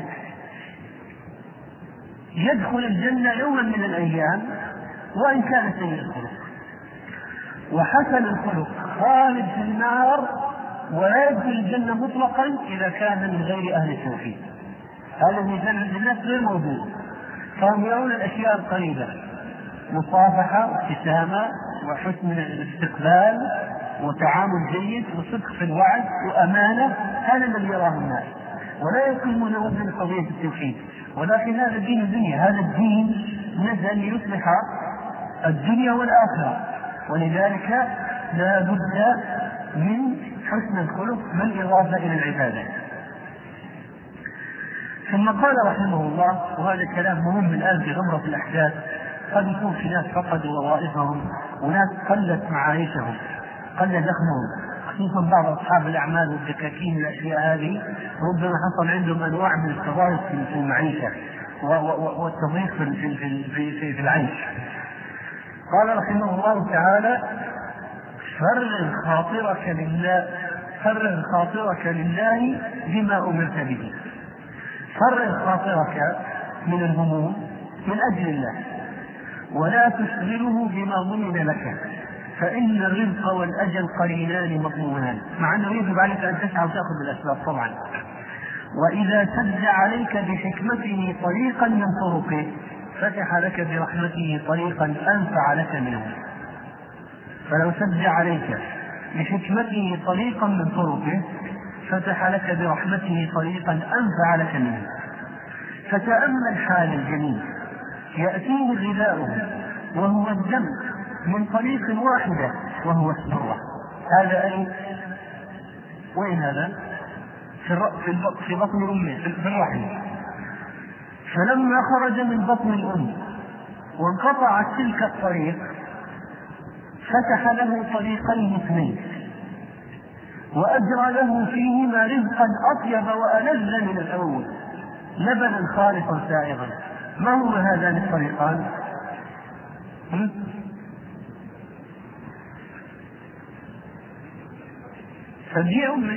B: يدخل الجنة يوما من الأيام وإن كان سيء الخلق، وحسن الخلق خالد في النار ولا يدخل الجنة مطلقا إذا كان من غير أهل التوحيد. هذا الميزان عند الناس غير موجود. فهم يرون الأشياء القريبة، مصافحة وابتسامة وحسن الاستقبال وتعامل جيد وصدق في الوعد وأمانة، هذا الذي يراه الناس، ولا يقيمون وزن قضية التوحيد. ولكن هذا الدين الدنيا، هذا الدين نزل ليصلح الدنيا والآخرة، ولذلك لا بد من حسن الخلق بالإضافة إلى العبادة. ثم قال رحمه الله، وهذا كلام مهم الآن في غمرة الأحداث، قد يكون في ناس فقدوا وظائفهم وناس قلت معايشهم قل دخلهم، خصوصا بعض أصحاب الأعمال والدكاكين الأشياء هذه ربما حصل عندهم أنواع من التضارب في المعيشة والتضييق في العيش. قال رحمه الله تعالى: فرغ خاطرك لله بما أمرت به. فرغ خاطرك من الهموم من أجل الله، ولا تشغله بما ضمن لك، فإن الرزق والأجل قرينان مضمونان، مع أنه يجب عليك أن تسعى وتأخذ بالأسباب طبعا. وإذا سد عليك بحكمته طريقا من طرقه فتح لك برحمته طريقا أنفع لك منه. فلو سد عليك بحكمته طريقا من طرقه فتح لك برحمته طريقا أنفع لك منه. فتأمل حال الجميع يأتيه غذاؤه وهو الدم من طريق واحدة وهو السرة. هذا أي وين هذا؟ في بطن أمه في الرحم. فلما خرج من بطن الأم وانقطعت تلك الطريق فتح له طريقين اثنين وأجرى له فيهما رزقا أطيب وألذ من الأول، لبنا خالصا سائغا. ما هما هذان الطريقان؟ فدي أمه.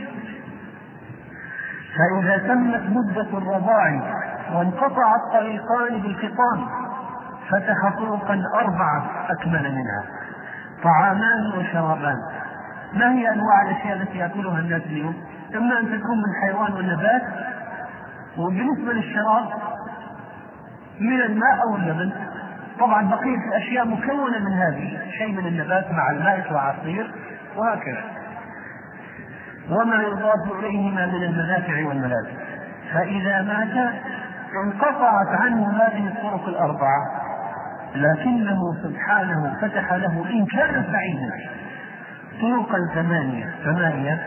B: فإذا تمت مدة الرضاع وانقطع الطريقان بالفطام فتح طرقا 4 أكمل منها: طعامان وشرابان. ما هي أنواع الأشياء التي يأكلها الناس اليوم؟ إما أن تكون من الحيوان والنبات، وبالنسبة للشراب من الماء أو اللبن. طبعا بقية الأشياء مكونة من هذه، شيء من النبات مع الماء وعصير وهكذا، وما يضاف إليهما من المنافع والملاذ. فإذا مات انقطعت عنه هذه الطرق 4، لكنه سبحانه فتح له إن كان سعيدا طرقا 8.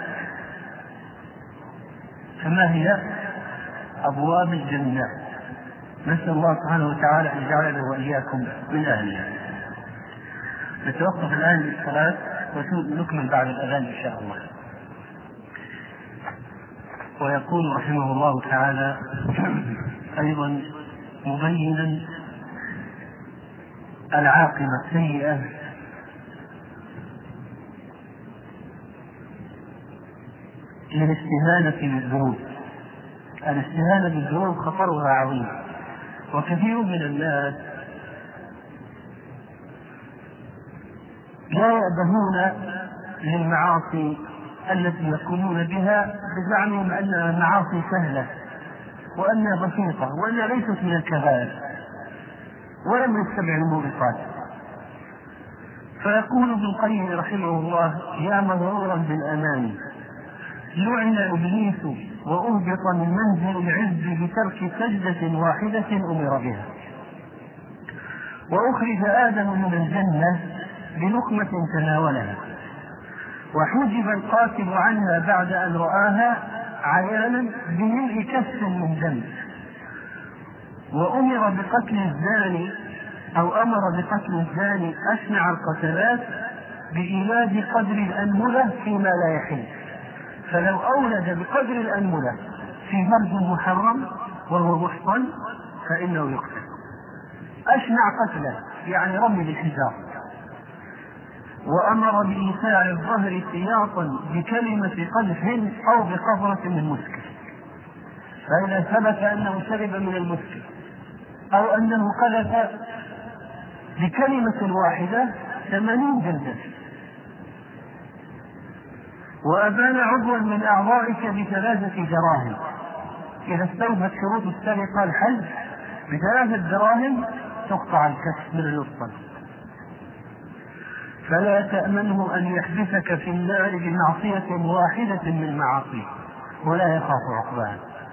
B: فما هي أبواب الجنة؟ نسأل الله سبحانه وتعالى أن يجعلنا وإياكم من أهلها. نتوقف الآن للصلاة ونكمل بعد الأذان إن شاء الله. ويقول رحمه الله تعالى أيضا مبينا العاقبة السيئة للاستهانة بالذنوب. الاستهانة بالذنوب خطرها عظيم، وكثير من الناس لا يأبهون للمعاصي التي يقومون بها بزعمهم أنها معاصي سهلة وأنها بسيطة وأنها ليست من الكبائر ولم يتبع الموبقات. فيقول ابن القيم رحمه الله: يا مغرورا بالأمان، لعن إبليس وأهبط من منزل العز بترك سجدة واحدة أمر بها، وأخرج آدم من الجنة بلقمة تناولها، وحجب القاتل عنها بعد أن رآها عيانا بملء كف من دم، وأمر بقتل الزاني أو أمر بقتل الزاني أشنع القتلات بإيلاد قدر الأنملة فيما لا يحل، فلو أولد بقدر الأنملة في فرج محرم وهو محصن فإنه يقتل. أشنع قتله يعني رمي بالحجار. وأمر بإيساع الظهر سياطا بكلمة قذف أو بقذرة من مسك، فإذا ثبت أنه شرب من المسك أو أنه قذف بكلمة واحدة 80 جلدة. وأبان عضوا من أعضائك ب3 دراهم، إذا استوفت شروط السرقة الحج ب3 دراهم تقطع الكف من الوسطى. فلا تأمنه أن يحبسك في النار بمعصية واحدة من معاصيه ولا يخاف عقباها.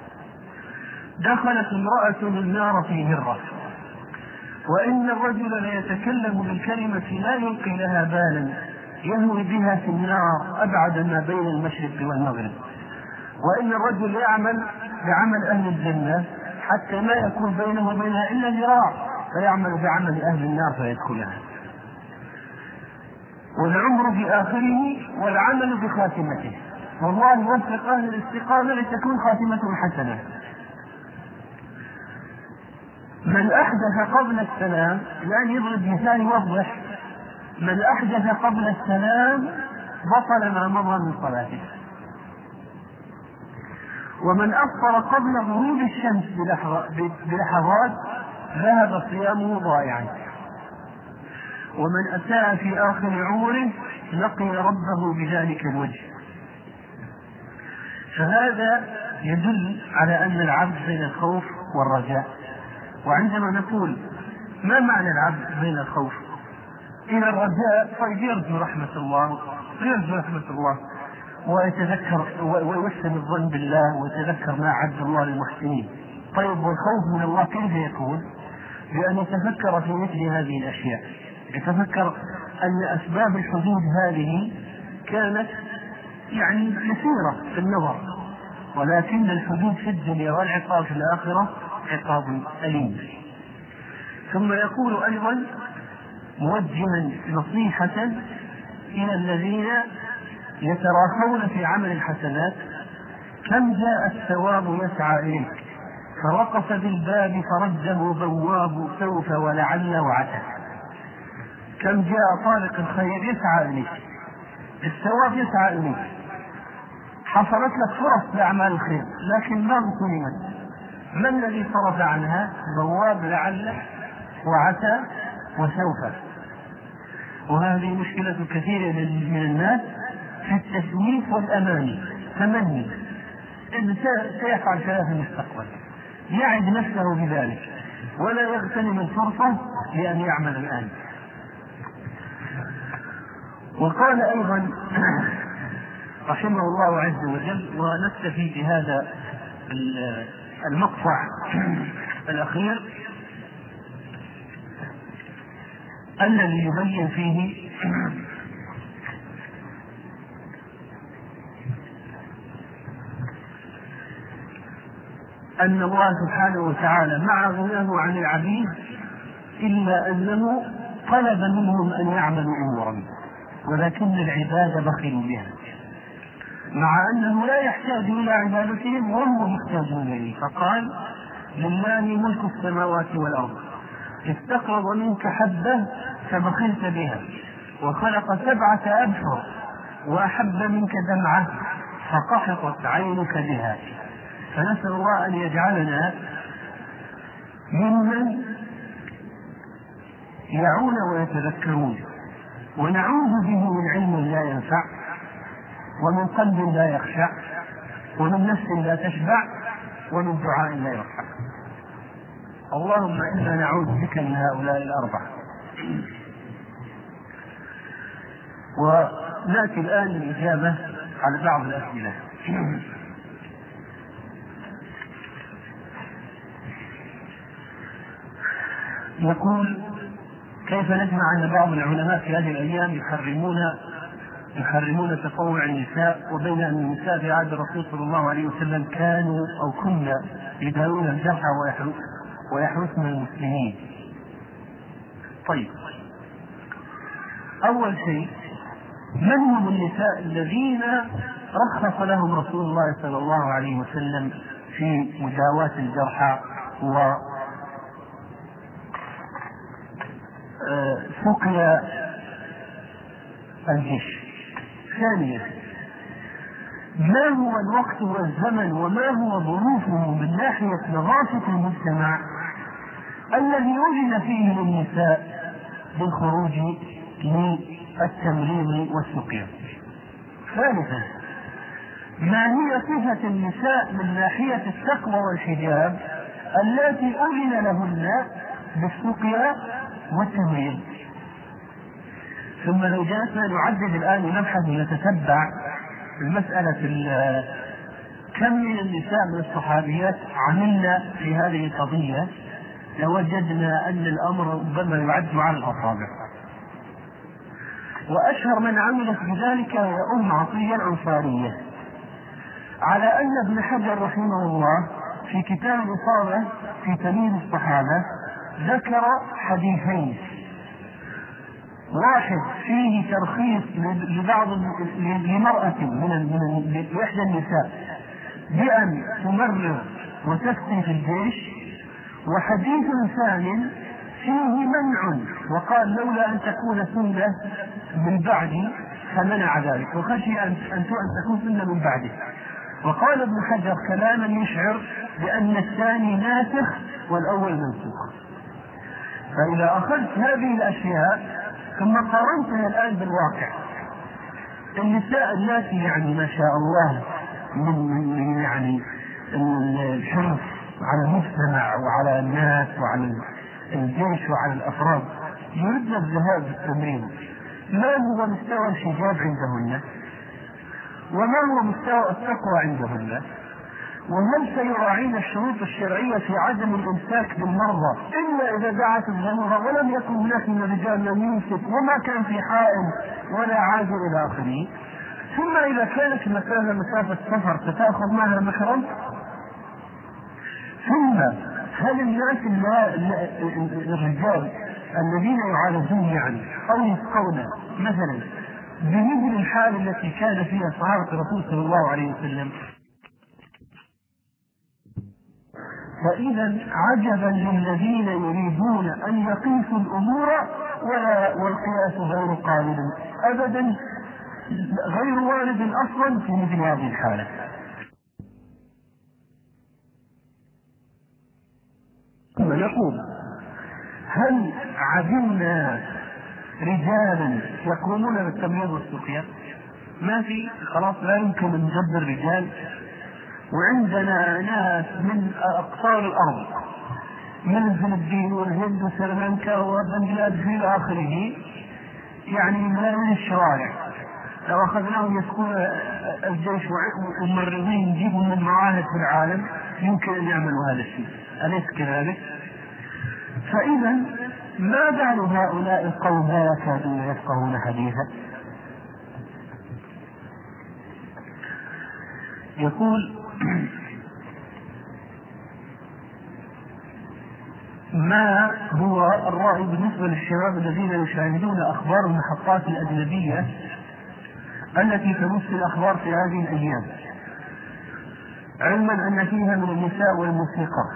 B: دخلت امرأة النار في هرة، وإن الرجل ليتكلم بالكلمة لا يلقي لها بالا يهوي بها في النار أبعد ما بين المشرق والمغرب، وإن الرجل يعمل بعمل أهل الجنة حتى ما يكون بينه وبينها إلا ذراع فيعمل بعمل أهل النار فيدخلها، والعمر بآخره والعمل بخاتمته، والله يوفق أهل الاستقامة لتكون خاتمتهم حسنة. من أحدث قبل السلام، الآن يضرب مثال يوضح، من أحدث قبل السلام بطل ما مضى من صلاته، ومن أفطر قبل غروب الشمس بلحظات ذهب صيامه ضائعا، ومن أساء في آخر عمره لقي ربه بذلك الوجه. فهذا يدل على أن العبد بين الخوف والرجاء. وعندما نقول ما معنى العبد بين الخوف إلى الرجاء، طيب يرجو رحمة الله ويتذكر ويحسن الظن بالله ويتذكر ما أعد الله للمحسنين. طيب والخوف من الله كيف يكون؟ بأن يتفكر في مثل هذه الأشياء، يتفكر أن أسباب الحدود هذه كانت يعني يسيرة في النظر، ولكن الحدود في الدنيا والعقاب في الآخرة عقاب أليم. ثم يقول أيضا موجها نصيحة إلى الذين يتراخون في عمل الحسنات: كم جاء الثواب يسعى إليك فوقف بالباب فرده بواب سوف ولعل وعسى. كم جاء طارق الخير يسعى إليك، الثواب يسعى إليك، حصلت لك فرص لأعمال الخير لكن ما غنمت، ما الذي صرف عنها؟ بواب لعل وعسى وسوف. وهذه مشكلة كثير من الناس في التسويف والأماني، تمني إن سيفعل كذا في المستقبل، يعد نفسه بذلك ولا يغتنم الفرصة لأن يعمل الآن. وقال أيضا رحمه الله عز وجل، ونكتفي بهذا المقطع الأخير الذي يبين فيه أن الله سبحانه وتعالى مع غناه عن العبيد إلا أنه طلب منهم أن يعملوا أمورا، ولكن العباد بخلوا بها، مع أنه لا يحتاج إلى عبادتهم وهم محتاجون إليه. فقال: لله ملك السماوات والأرض، استقرض منك حبة فبخلت بها، وخلق 7 أبحر وأحب منك دمعة فقحطت عينك بها. فنسأل الله أن يجعلنا ممن يعون ويتذكرون، ونعوذ به من علم لا ينفع، ومن قلب لا يخشع، ومن نفس لا تشبع، ومن دعاء لا يرفع. اللهم إنا نعوذ بك من هؤلاء الأربعة. ونأتي الآن للإجابة على بعض الأسئلة. يقول: كيف نسمع أن بعض العلماء في هذه الأيام يحرمون تطوع النساء، وبين أن النساء في عهد الرسول صلى الله عليه وسلم كانوا أو كنا يداوون الجرحى ويحرسن المسلمين؟ طيب، أول شيء، من هم النساء الذين رخص لهم رسول الله صلى الله عليه وسلم في مداواة الجرحى وسقيا الجيش؟ ثانيا، ما هو الوقت والزمن وما هو ظروفه من ناحية نظافة المجتمع الذي وجد فيه للنساء بالخروج للتمريض والسقيا؟ ثالثا، ما هي صفة النساء من ناحية التقوى والحجاب اللاتي أذن لهن بالسقيا والتمريض. ثم لو جلسنا نعدد الآن ونبحث ونتتبع المسألة كم من النساء من الصحابيات عملنا في هذه القضية لوجدنا أن الأمر ربما يعد على الأصابع. وأشهر من عملت بذلك هي أم عطية الأنصارية، على أن ابن حجر رحمه الله في كتاب الإصابة في تمييز الصحابة ذكر حديثين، واحد فيه ترخيص لمرأة من إحدى النساء بأن تمرض وتسقي في الجيش، وحديث ثاني فيه منع وقال لولا أن تكون سنة من بعدي فمنع ذلك وخشي أن تكون سنة من بعده. وقال ابن حجر كلاما يشعر بأن الثاني ناسخ والأول منسوخ. فإذا أخذت هذه الأشياء ثم قارنتها الآن بالواقع، النساء التي يعني ما شاء الله من يعني الحرص على المجتمع وعلى الناس وعلى الجيش وعلى الأفراد يريدن الذهاب بالتمرين، ما هو مستوى الحجاب عندهن؟ وما هو مستوى التقوى عندهن؟ وهل سيراعين الشروط الشرعية في عدم الإمساك بالمرضى إلا إذا دعت الضرورة ولم يكن هناك من الرجال من يمسك وما كان في حائل ولا عازل إلى آخره؟ ثم إذا كانت المسافة مسافة سفر ستأخذ معها محرم؟ ثم هل الناس الرجال الذين يعالجون يعني أو يسقون مثلا بمثل الحال التي كان فيها صحابة الرسول صلى الله عليه وسلم؟ فإذا عجبا للذين يريدون أن يقيسوا الأمور والقياس غير قابل أبدا، غير وارد أصلا في مثل هذه الحالة. ثم نقول هل عدمنا رجالا يقومون بالتمييز والسقيا؟ ما في، خلاص لا يمكن أن نجبر رجال، وعندنا ناس من أقطار الأرض من الفلبين والهند وسريلانكا وبنغلاديش إلى آخره، يعني من الشوارع لو أخذناهم يسكون الجيش وممرضين يجيبوا من المعاهد في العالم يمكن أن يعملوا هذا الشيء، أليس كذلك؟ فإذا ما بال هؤلاء القوم لا يكادون يفقهون حديثا؟ يقول ما هو الرأي بالنسبة للشباب الذين يشاهدون أخبار المحطات الأجنبية التي تبث الأخبار في هذه الأيام، علما أن فيها من النساء والموسيقى؟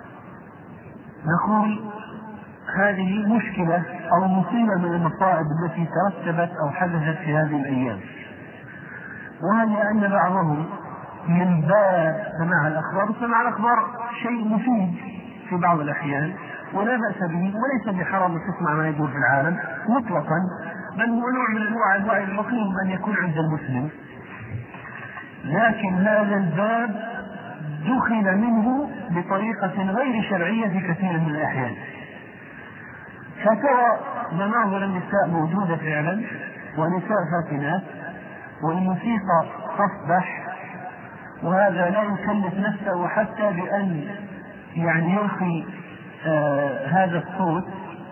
B: نقول هذه مشكلة أو مصيبة من المصائب التي ترتبت أو حدثت في هذه الأيام، وهي أن بعضهم من باب سماع الأخبار، وسماع الأخبار شيء مفيد في بعض الأحيان ولا بأس به وليس بحرام أن تسمع ما يدور في العالم مطلقا، بل هو نوع من أنواع الوعي المطلوب أن يكون عند المسلم. لكن هذا الباب دخل منه بطريقة غير شرعية في كثير من الأحيان، فترى مناظر النساء موجودة فعلا ونساء فاتنات والموسيقى تصبح، وهذا لا يكلف نفسه حتى بأن يعني يلقي هذا الصوت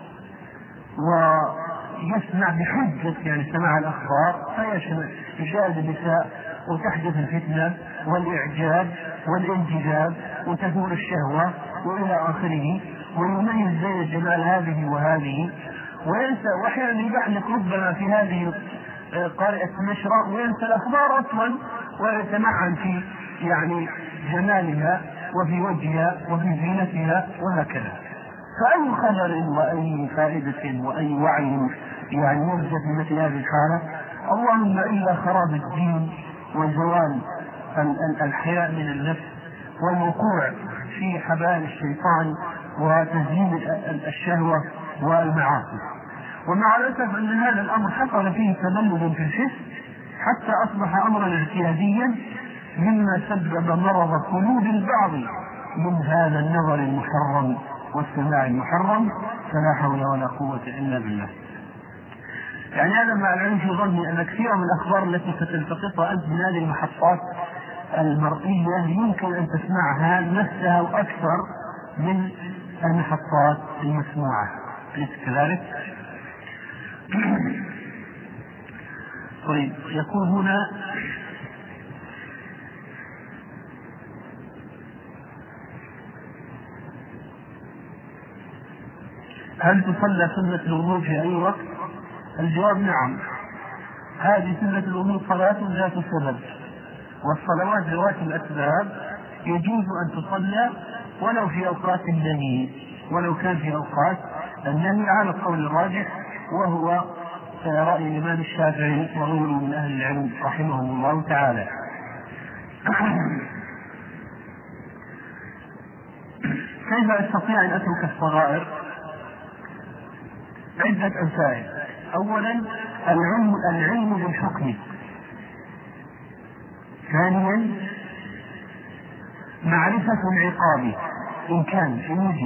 B: ويسمع بحجة يعني سماع الأخبار فيشاهد النساء وتحدث الفتنة والإعجاب والانجذاب وتثور الشهوة وإلى آخره، ويميز بين جمال هذه وهذه، وينسى وأحيانا يبحلق ربما في هذه قارئة نشرة وينسى الأخبار أصلا ويتمعن في يعني جمالها وفي وجهها وفي زينتها وهكذا. فأي خبر وأي فائدة وأي وعي يعني يوجد في مثل هذه الحالة؟ اللهم إلا خراب الدين وزوال الحياء من النفس والوقوع في حبال الشيطان وتزيين الشهوة والمعاصي. ومع الأسف أن هذا الأمر حصل فيه تبلد في الحس حتى أصبح أمرا اعتياديا، مما سبب مرض قلوب البعض من هذا النظر المحرم والسماع المحرم، فلا حول ولا قوة إلا بالله. يعني هذا مع العلم في ظني أن كثير من الأخبار التي ستلتقطها أنت من هذه المحطات المرئية يمكن أن تسمعها نفسها وأكثر من المحطات المسموعة، أليس كذلك؟ طيب، يقول هنا: هل تصلى سنة الوضوء في أي وقت؟ الجواب نعم، هذه سنة الوضوء صلاة ذات سبب، والصلوات ذوات الأسباب يجوز أن تصلى ولو في أوقات النهي، ولو كان في أوقات النهي على القول الراجح، وهو رأي الإمام الشافعي وغيره من أهل العلم رحمهم الله تعالى. كيف أستطيع أن أترك الصغائر؟ عدة أسائل. أولا العلم بالحكم. ثانيا معرفة العقاب إن كان وجد.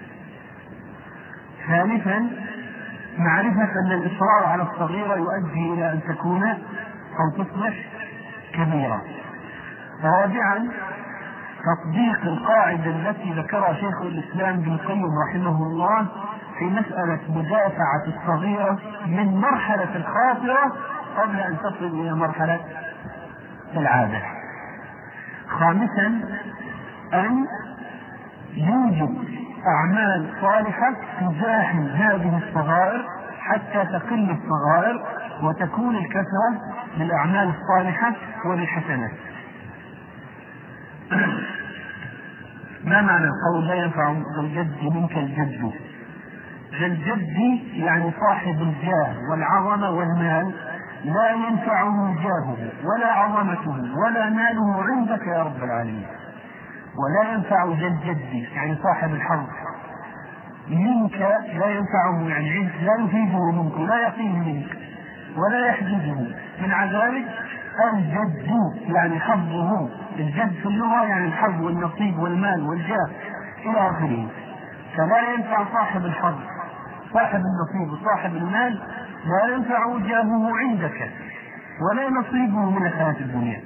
B: ثالثا معرفة أن الإصرار على الصغيرة يؤدي إلى أن تكون أو تصبح كبيرة. رابعا تطبيق القاعدة التي ذكرها شيخ الإسلام ابن القيم رحمه الله في مسألة مدافعة الصغيرة من مرحلة الخاطرة قبل أن تصل إلى مرحلة العادة. خامسا أن يوجد أعمال صالحة تزاحم هذه الصغائر حتى تقل الصغائر وتكون الكثرة للأعمال الصالحة وللحسنات. ما معنى القول لا ينفع الجد منك الجد؟ الجد يعني صاحب الجاه والعظمة والمال لا ينفعه جاهه ولا عظمته ولا ماله عندك يا رب العالمين. ولا ينفع جدي يعني صاحب الحظ منك، لا ينفعه يعني لا يفيده منك، لا يقيه منك ولا يحجزه من عذابك. الجد يعني حظه، الجد في اللغة يعني الحظ والنصيب والمال والجاه إلى آخره. فلا ينفع صاحب الحظ، صاحب النصيب وصاحب المال لا ينفع جاهه عندك ولا نصيبه من الحياة الدنيا.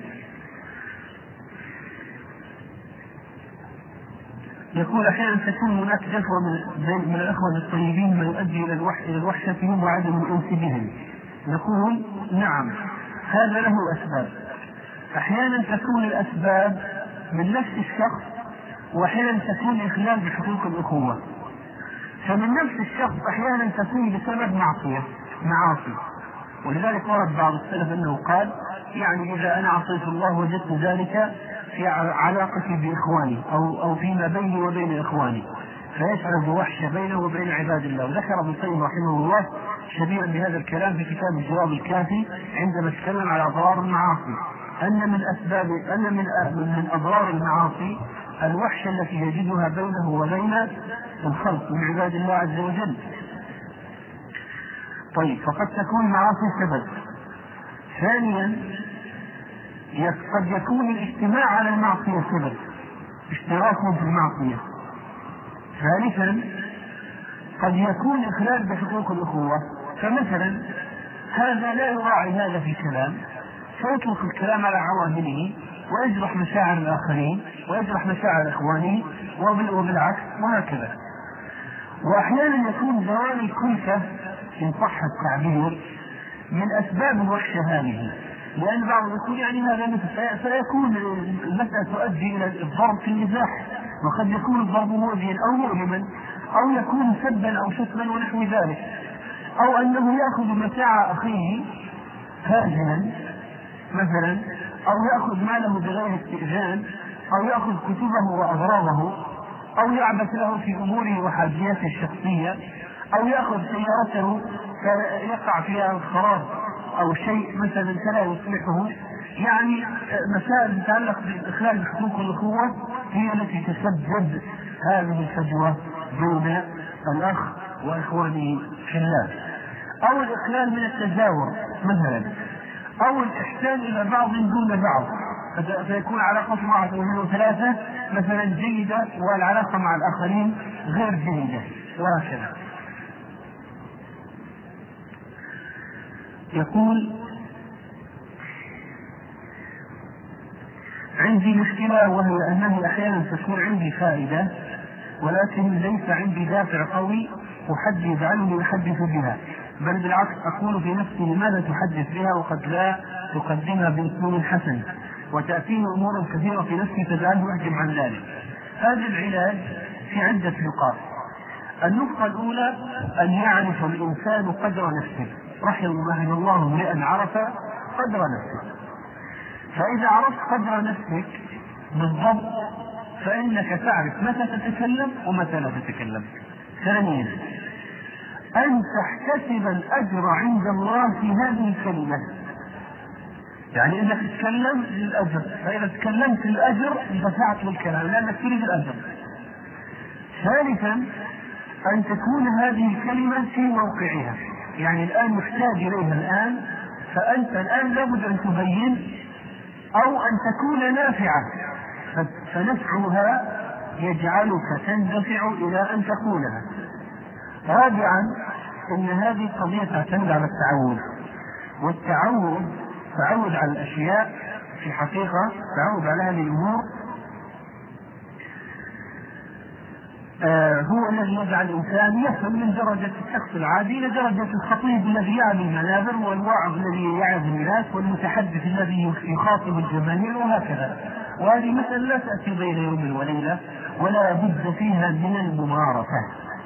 B: يقول أحيانا تكون هناك جفوة من الأخوة الطيبين ما يؤدي إلى الوحشة فيهم وعدم الأنس بهم. نقول نعم، هذا له أسباب. أحيانا تكون الأسباب من نفس الشخص، وأحيانا تكون إخلال بحقوق الأخوة. فمن نفس الشخص أحيانا تكون بسبب معاصي، ولذلك ورد بعض السلف أنه قال يعني إذا أنا عصيت الله وجدت ذلك في علاقتي بإخواني أو فيما بيني وبين إخواني، فيشعر بوحشة بينه وبين عباد الله. وذكر ابن القيم رحمه الله شبيها بهذا الكلام في كتاب الجواب الكافي عندما تكلم على أضرار المعاصي، أن من أضرار المعاصي الوحشة التي يجدها بينه وبين الخلق من عباد الله عز وجل. طيب، فقد تكون معاصي سبب. ثانيا قد يكون الاجتماع على المعصية سبب، اشتراكهم في المعصية. ثالثا قد يكون إخلال بحقوق الأخوة، فمثلا هذا لا يراعي هذا في كلام فيترك الكلام على عوامله ويجرح مشاعر الآخرين ويجرح مشاعر إخوانه وبالعكس وهكذا. وأحيانا يكون زوال الكلفة إن صح التعبير من أسباب الوحشة هذه، لأن بعض يقول يعني هذا فيكون المسألة تؤدي إلى الضرب في المزاح، وقد يكون الضرب مؤذيا أو مؤلما أو يكون سبا أو شتما ونحو ذلك، أو أنه يأخذ متاع أخيه هاجما مثلا، أو يأخذ ماله بغير استئذان، أو يأخذ كتبه وأغراضه، أو يعبث له في أموره وحاجياته الشخصية، أو يأخذ سيارته فيقع فيها الخراب أو شيء مثلا فلا يصلحه. يعني مسائل تتعلق بإخلال حقوق الأخوة هي التي تسبب هذه الفجوة بين الأخ وإخوانه في الله، أو الإخلال من التزاور مثلا، أو الإحسان إلى بعض دون بعض. فيكون علاقة واحد واثنين وثلاثة مثلا جيدة والعلاقة مع الآخرين غير جيدة وهكذا. يقول عندي مشكلة، وهي أنه أحيانا تكون عندي فائدة ولكن ليس عندي دافع قوي يجعلني أحدث بها، بل بالعكس أقول في نفسي لماذا تحدث بها وقد لا تقدمها بأسلوب حسن، وتأتيني أمور كثيرة في نفسي تجعلني أحجم عن ذلك. هذا العلاج في عدة نقاط. النقطة الأولى أن يعرف الإنسان قدر نفسه، رحم الله امرئا عرف قدر نفسه. فإذا عرفت قدر نفسك بالضبط فإنك تعرف متى تتكلم ومتى لا تتكلم. ثانيا أن تحتسب الأجر عند الله في هذه الكلمة، يعني إنك تتكلم للأجر، فإذا تكلمت للأجر دفعت للكلام لأنك تريد الأجر. ثالثا أن تكون هذه الكلمة في موقعها، يعني الآن محتاج إليها الآن، فأنت الآن لابد أن تبين أو أن تكون نافعة، فنفعها يجعلك تندفع إلى أن تقولها. رابعا إن هذه قضية تعتمد على التعود، والتعود تعود على الأشياء في حقيقة، تعود على هذه الأمور هو الذي يجعل الإنسان يصل من درجة الشخص العادي إلى درجة الخطيب الذي يعلي المنابر، والواعظ الذي يعظ الناس، والمتحدث الذي يخاطب الجماهير، وهكذا. وهذه مسألة لا تأتي بين يوم وليلة، ولا بد فيها من الممارسة.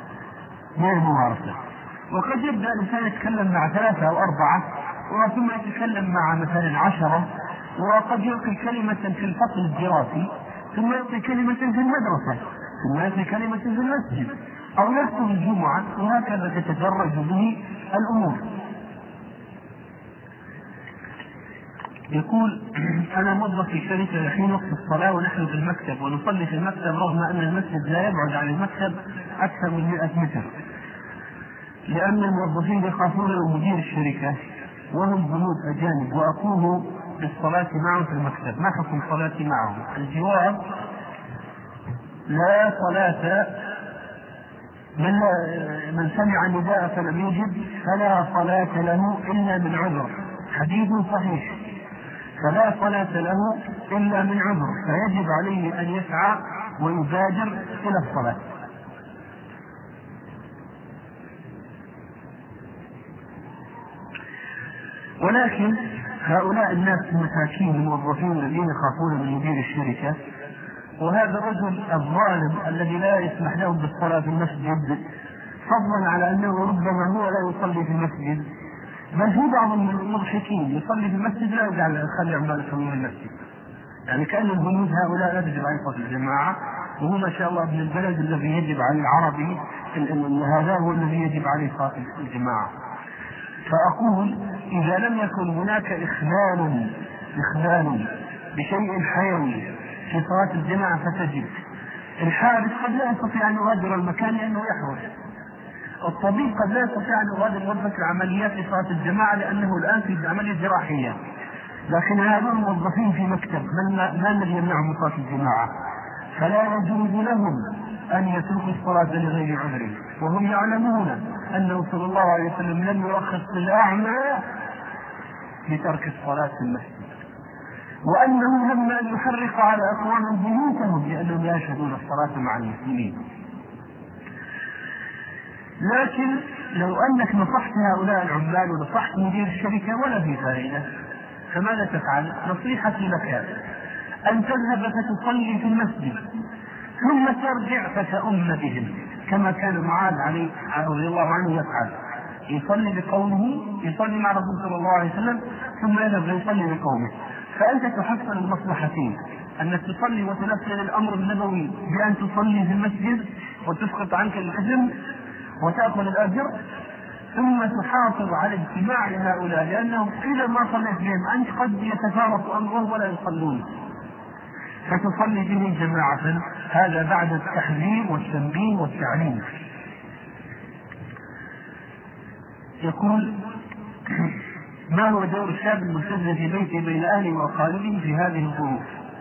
B: وقد يبدأ الإنسان يتكلم مع 3 أو 4 ثم يتكلم مع مثلا 10، وقد يلقي كلمة في الفصل الدراسي، ثم يلقي كلمة في المدرسة، ثم يلقي كلمة في المسجد، أو يخطب الجمعة، وهكذا تتدرج به الأمور. يقول أنا موظف في شركة حين وقت الصلاة ونحن في المكتب ونصلي في المكتب، رغم أن المسجد لا يبعد عن المكتب أكثر من 100 متر، لأن الموظفين يخافون من مدير الشركة وهم جنود أجانب، وأقوم بالصلاة معهم في المكتب، ما حكم صلاتي معهم؟ الجواب: لا صلاة من سمع النداء فلم يجب فلا صلاة له إلا من عذر، حديث صحيح، فلا صلاة له إلا من عذر، فيجب عليه أن يسعى ويبادر إلى الصلاة. ولكن هؤلاء الناس المساكين الموظفين الذين يخافون من مدير الشركة، وهذا الرجل الظالم الذي لا يسمح لهم بالصلاة في المسجد، فضلا على أنه ربما هو لا يصلي في المسجد، بل في بعض المضحكين يصلي في المسجد لا يخلي عماله يصلون المسجد، يعني كأن الهنود هؤلاء لا يجب عليه صلاة الجماعة، وهو ما شاء الله ابن البلد الذي يجب على العربي، هذا هو الذي يجب عليه صلاة الجماعة. فأقول إذا لم يكن هناك إخلال بشيء حيوي في صلاة الجماعة فتجب. الحارس قد لا يستطيع أن يغادر المكان لأنه يحرس، الطبيب قد لا يستطيع أن يغادر غرفة العمليات في صلاة الجماعة لأنه الآن في عملية جراحية، لكن هؤلاء الموظفين في مكتب ما الذي يمنعهم من صلاة الجماعة؟ فلا يجوز لهم أن يتركوا الصلاة لغير عذر، وهم يعلمون أنه صلى الله عليه وسلم لم يرخص للأعمى بترك الصلاة في المسجد، وأنه هم أن يحرق على أقوام بيوتهم لأنهم لا يشهدون الصلاة مع المسلمين. لكن لو أنك نصحت هؤلاء العمال ونصحت مدير الشركة ولا في فائدة، فماذا تفعل؟ نصيحتي لك أن تذهب فتصلي في المسجد ثم ترجع فتؤم بهم، كما كان معاذ رضي الله عنه يفعل، يصلي بقومه، يصلي مع رسول صلى الله عليه وسلم ثم يذهب يصلي بقومه. فأنت تحصل المصلحتين، أنك تصلي وتنفذ الأمر النبوي بأن تصلي في المسجد وتسقط عنك الإثم وتأخذ الأجر، ثم تحافظ على اجتماع هؤلاء، لأنهم إذا ما صليت بهم أنت قد يتفارق أمرهم ولا يصلون، فتصلي بهم جماعة. هذا بعد التحذير والتنبيه والتعليم. يقول ما هو دور الشاب الملتزم في بيته بين أهله وأقاربه في هذه الظروف؟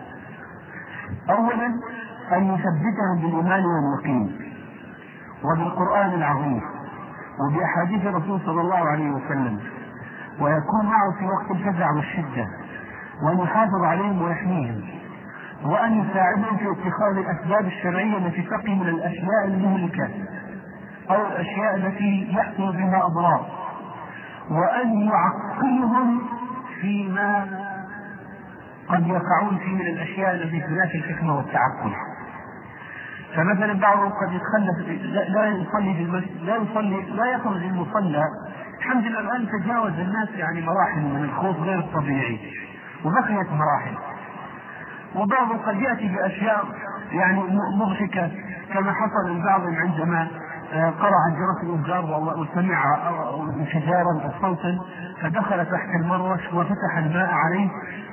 B: أولا أن يثبتهم بالإيمان واليقين وبالقرآن العظيم وبأحاديث الرسول صلى الله عليه وسلم، ويكون معه في وقت الفزع والشدة، وأن يحافظ عليهم ويحميهم، وأن يساعدهم في اتخاذ الأسباب الشرعية التي تقي من الأشياء المهلكة أو الأشياء التي يحصل بها أضرار، وأن يعقلهم فيما قد يقعون فيه من الأشياء التي تنافي الحكمة والتعقل. فمثلا بعضهم قد يتخلف لا يصلي في المسجد، لا يخرج المصلى. الحمد لله الآن تجاوز الناس يعني مراحل من الخوف غير الطبيعي وبقيت مراحل. وبعضهم قد يأتي بأشياء يعني مضحكة كما حصل لبعضهم عندما قرع جرس الإنذار وسمع انفجارا أو صوتا فدخل تحت المروش وفتح الماء عليه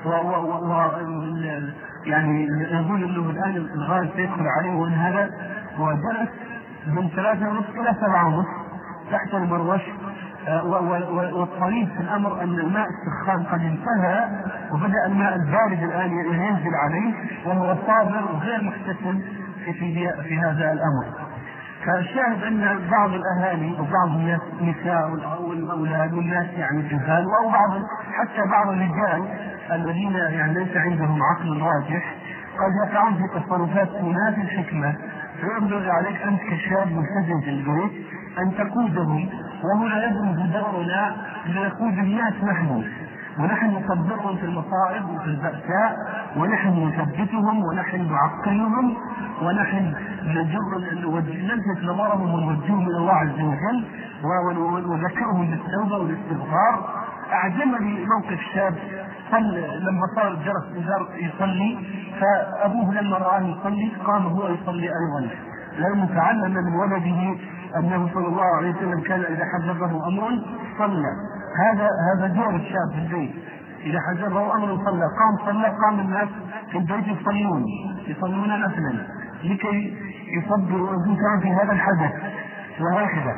B: يعني يقول انه الآن الغاز سيدخل عليه وانهدى، وجلس من 3:30 إلى 7:30 تحت المروش. والطريف في الأمر أن الماء السخان قد انتهى وبدأ الماء البارد الآن ينزل عليه وهو صابر وغير محتسب في هذا الأمر. فالشاهد أن بعض الأهالي وبعض النساء والأولاد والناس يعني الجهال أو حتى بعض الرجال الذين يعني ليس عندهم عقل راجح قد يقعون في تصرفات تنافي الحكمة. فينبغي عليك أنت كشاب ملتزم في البيت أن تقودهم، وهنا يبرز دورنا لنقود الناس ونحن نصبرهم في المصائب وفي البأساء، ونحن نثبتهم ونحن نعقلهم ونحن نلفت نظرهم ونوجههم الى الله عز وجل ونذكرهم بالتوبه والاستغفار. اعجبني موقف شاب لما صار جرس الانذار يصلي، فابوه لما رآه يصلي قام هو يصلي ايضا، لانه تعلم من ولده انه صلى الله عليه وسلم كان اذا حجبه امر صلى. هذا دور الشاب في البيت، اذا حجبه امر صلى، قام الناس في البيت يصلون نفلا لكي يصبروا انفسهم في هذا الحدث. وهكذا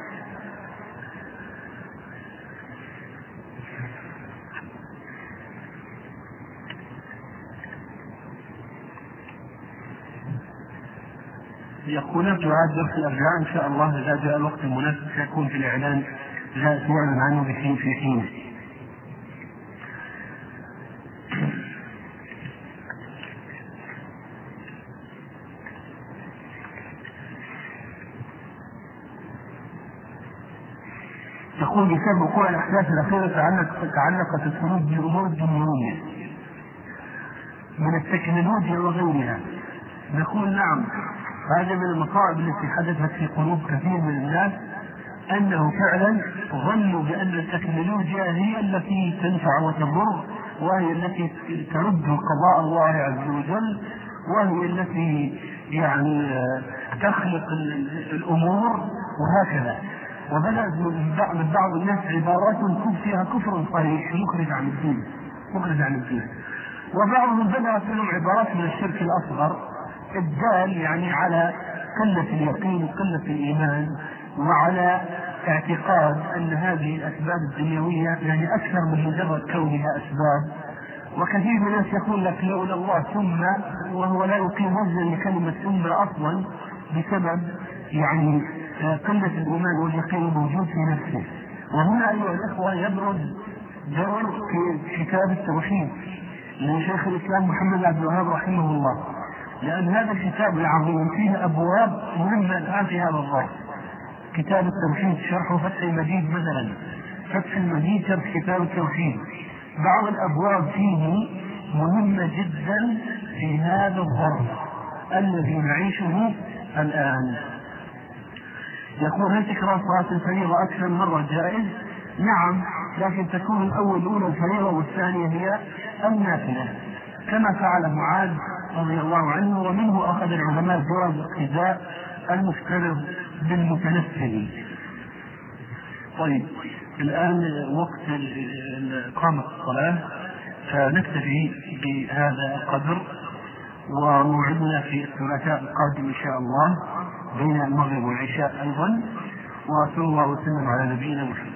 B: يقولون تعاد درس الأربعاء إن شاء الله إذا جاء الوقت المناسب سيكون في الإعلان سيعلن عنه في حين. تقول بسبب وقوع الأحداث الأخيرة تعلقت الخروج بالأمور الدنيوية من التكنولوجيا وغيرها. نقول نعم، هذا من المصائب التي حدثت في قلوب كثير من الناس، أنه فعلا ظنوا بأن التكنولوجيا هي التي تنفع وتضر، وهي التي ترد قضاء الله عز وجل، وهي التي يعني تخلق الأمور وهكذا. وبدأت من بعض الناس عبارات فيها كفر صريح مخرج عن الدين، وبعضهم بدأت منهم عبارات من الشرك الأصغر الدال يعني على قلة اليقين وقلة الإيمان، وعلى اعتقاد أن هذه الأسباب الدنيوية يعني أكثر من مجرد كونها أسباب. وكثير من الناس يقول لك لولا الله ثم، وهو لا يقيم وزنا لكلمة ثم أصلا بسبب يعني قلة الإيمان واليقين الموجود في نفسه. وهنا أيها الأخوة يبرز دور في كتاب التوحيد لشيخ الإسلام محمد عبد الوهاب رحمه الله، لأن هذا الكتاب العظيم فيه أبواب مهمة الآن في هذا الضوء. كتاب التوحيد شرح فتح المجيد مثلا، فتح المجيد شرح كتاب التوحيد، بعض الأبواب فيه مهمة جدا في هذا الظرف الذي نعيشه الآن. يقول هل تكرار صلاة الفريضة أكثر مرة جائز؟ نعم، لكن تكون الأولى الفريضة والثانية هي النافلة كما فعل معاذ رضي الله عنه، ومنه أخذ العلماء جواز اقتداء المفترض بالمتنفل. طيب الآن وقت إقامة الصلاة، فنكتفي بهذا القدر، وموعدنا في الثلاثاء القادم إن شاء الله بين المغرب والعشاء أيضا. وصلى الله وسلم على نبينا محمد.